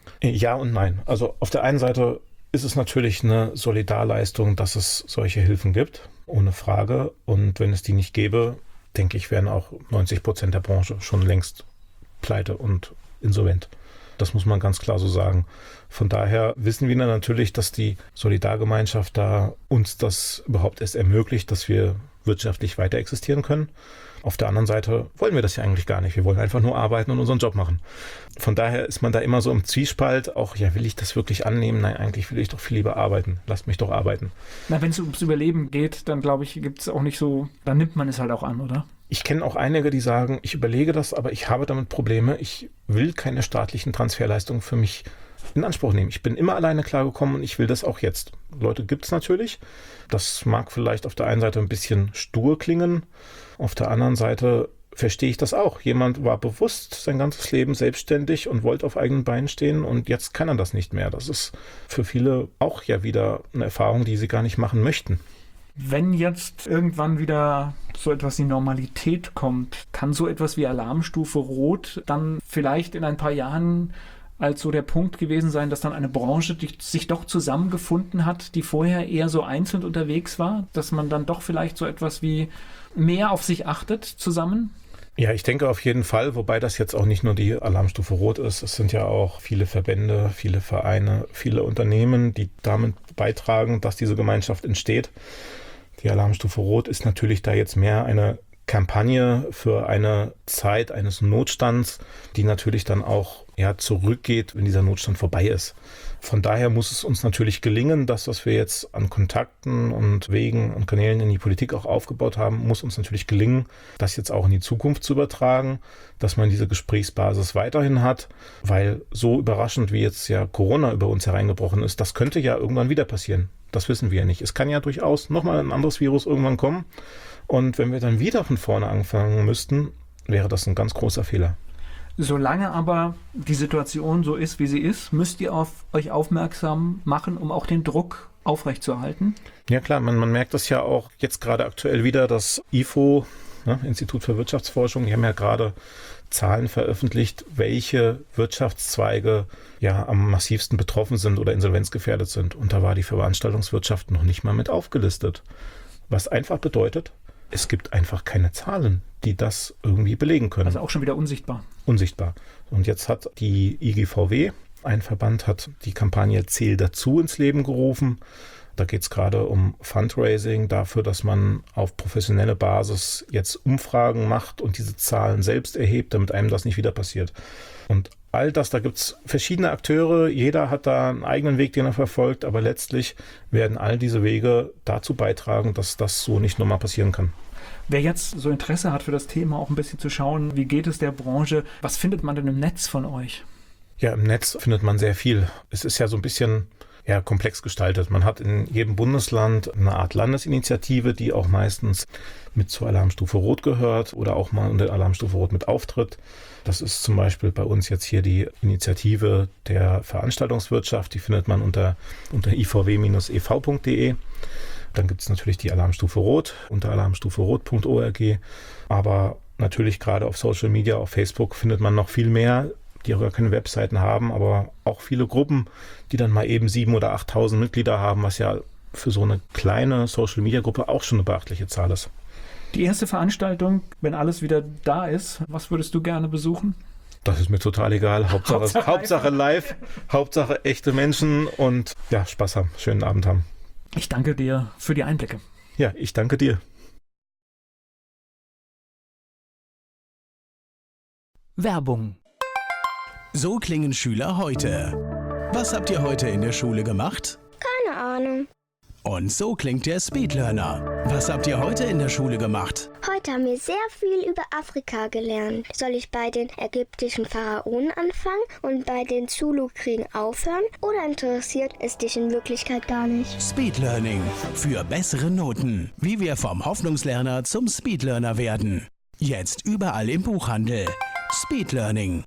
Ja und nein. Also auf der einen Seite ist es natürlich eine Solidarleistung, dass es solche Hilfen gibt, ohne Frage. Und wenn es die nicht gäbe, denke ich, wären auch 90% der Branche schon längst pleite und insolvent. Das muss man ganz klar so sagen. Von daher wissen wir natürlich, dass die Solidargemeinschaft da uns das überhaupt erst ermöglicht, dass wir wirtschaftlich weiter existieren können. Auf der anderen Seite wollen wir das ja eigentlich gar nicht. Wir wollen einfach nur arbeiten und unseren Job machen. Von daher ist man da immer so im Zwiespalt. Auch, ja, will ich das wirklich annehmen? Nein, eigentlich will ich doch viel lieber arbeiten. Lasst mich doch arbeiten. Na, wenn es ums Überleben geht, dann glaube ich, gibt es auch nicht so, dann nimmt man es halt auch an, oder? Ich kenne auch einige, die sagen, ich überlege das, aber ich habe damit Probleme. Ich will keine staatlichen Transferleistungen für mich in Anspruch nehmen. Ich bin immer alleine klargekommen und ich will das auch jetzt. Leute gibt es natürlich. Das mag vielleicht auf der einen Seite ein bisschen stur klingen. Auf der anderen Seite verstehe ich das auch. Jemand war bewusst sein ganzes Leben selbstständig und wollte auf eigenen Beinen stehen und jetzt kann er das nicht mehr. Das ist für viele auch ja wieder eine Erfahrung, die sie gar nicht machen möchten. Wenn jetzt irgendwann wieder so etwas wie Normalität kommt, kann so etwas wie Alarmstufe Rot dann vielleicht in ein paar Jahren als so der Punkt gewesen sein, dass dann eine Branche die sich doch zusammengefunden hat, die vorher eher so einzeln unterwegs war, dass man dann doch vielleicht so etwas wie mehr auf sich achtet zusammen? Ja, ich denke auf jeden Fall, wobei das jetzt auch nicht nur die Alarmstufe Rot ist. Es sind ja auch viele Verbände, viele Vereine, viele Unternehmen, die damit beitragen, dass diese Gemeinschaft entsteht. Die Alarmstufe Rot ist natürlich da jetzt mehr eine Kampagne für eine Zeit eines Notstands, die natürlich dann auch zurückgeht, wenn dieser Notstand vorbei ist. Von daher muss es uns natürlich gelingen, das, was wir jetzt an Kontakten und Wegen und Kanälen in die Politik auch aufgebaut haben, muss uns natürlich gelingen, das jetzt auch in die Zukunft zu übertragen, dass man diese Gesprächsbasis weiterhin hat, weil so überraschend wie jetzt ja Corona über uns hereingebrochen ist, das könnte ja irgendwann wieder passieren. Das wissen wir ja nicht. Es kann ja durchaus nochmal ein anderes Virus irgendwann kommen. Und wenn wir dann wieder von vorne anfangen müssten, wäre das ein ganz großer Fehler. Solange aber die Situation so ist, wie sie ist, müsst ihr auf euch aufmerksam machen, um auch den Druck aufrechtzuerhalten? Ja klar, man merkt das ja auch jetzt gerade aktuell wieder, das IFO, Institut für Wirtschaftsforschung, die haben ja gerade Zahlen veröffentlicht, welche Wirtschaftszweige am massivsten betroffen sind oder insolvenzgefährdet sind. Und da war die Veranstaltungswirtschaft noch nicht mal mit aufgelistet. Was einfach bedeutet, es gibt einfach keine Zahlen, die das irgendwie belegen können. Also auch schon wieder unsichtbar. Unsichtbar. Und jetzt hat die IGVW Ein Verband hat die Kampagne Zähl dazu ins Leben gerufen. Da geht es gerade um Fundraising, dafür, dass man auf professionelle Basis jetzt Umfragen macht und diese Zahlen selbst erhebt, damit einem das nicht wieder passiert. Und all das, da gibt es verschiedene Akteure, jeder hat da einen eigenen Weg, den er verfolgt, aber letztlich werden all diese Wege dazu beitragen, dass das so nicht nochmal passieren kann. Wer jetzt so Interesse hat für das Thema, auch ein bisschen zu schauen, wie geht es der Branche, was findet man denn im Netz von euch? Ja, im Netz findet man sehr viel. Es ist ja so ein bisschen komplex gestaltet. Man hat in jedem Bundesland eine Art Landesinitiative, die auch meistens mit zur Alarmstufe Rot gehört oder auch mal unter Alarmstufe Rot mit auftritt. Das ist zum Beispiel bei uns jetzt hier die Initiative der Veranstaltungswirtschaft. Die findet man unter ivw-ev.de. Dann gibt es natürlich die Alarmstufe Rot unter alarmstuferot.org. Aber natürlich gerade auf Social Media, auf Facebook findet man noch viel mehr, die auch gar keine Webseiten haben, aber auch viele Gruppen, die dann mal eben 7.000 oder 8.000 Mitglieder haben, was ja für so eine kleine Social-Media-Gruppe auch schon eine beachtliche Zahl ist. Die erste Veranstaltung, wenn alles wieder da ist, was würdest du gerne besuchen? Das ist mir total egal. Hauptsache live, Hauptsache echte Menschen und ja, Spaß haben, schönen Abend haben. Ich danke dir für die Einblicke. Ja, ich danke dir. Werbung. So klingen Schüler heute. Was habt ihr heute in der Schule gemacht? Keine Ahnung. Und so klingt der Speedlearner. Was habt ihr heute in der Schule gemacht? Heute haben wir sehr viel über Afrika gelernt. Soll ich bei den ägyptischen Pharaonen anfangen und bei den Zulu-Kriegen aufhören? Oder interessiert es dich in Wirklichkeit gar nicht? Speedlearning. Für bessere Noten. Wie wir vom Hoffnungslerner zum Speedlearner werden. Jetzt überall im Buchhandel. Speedlearning.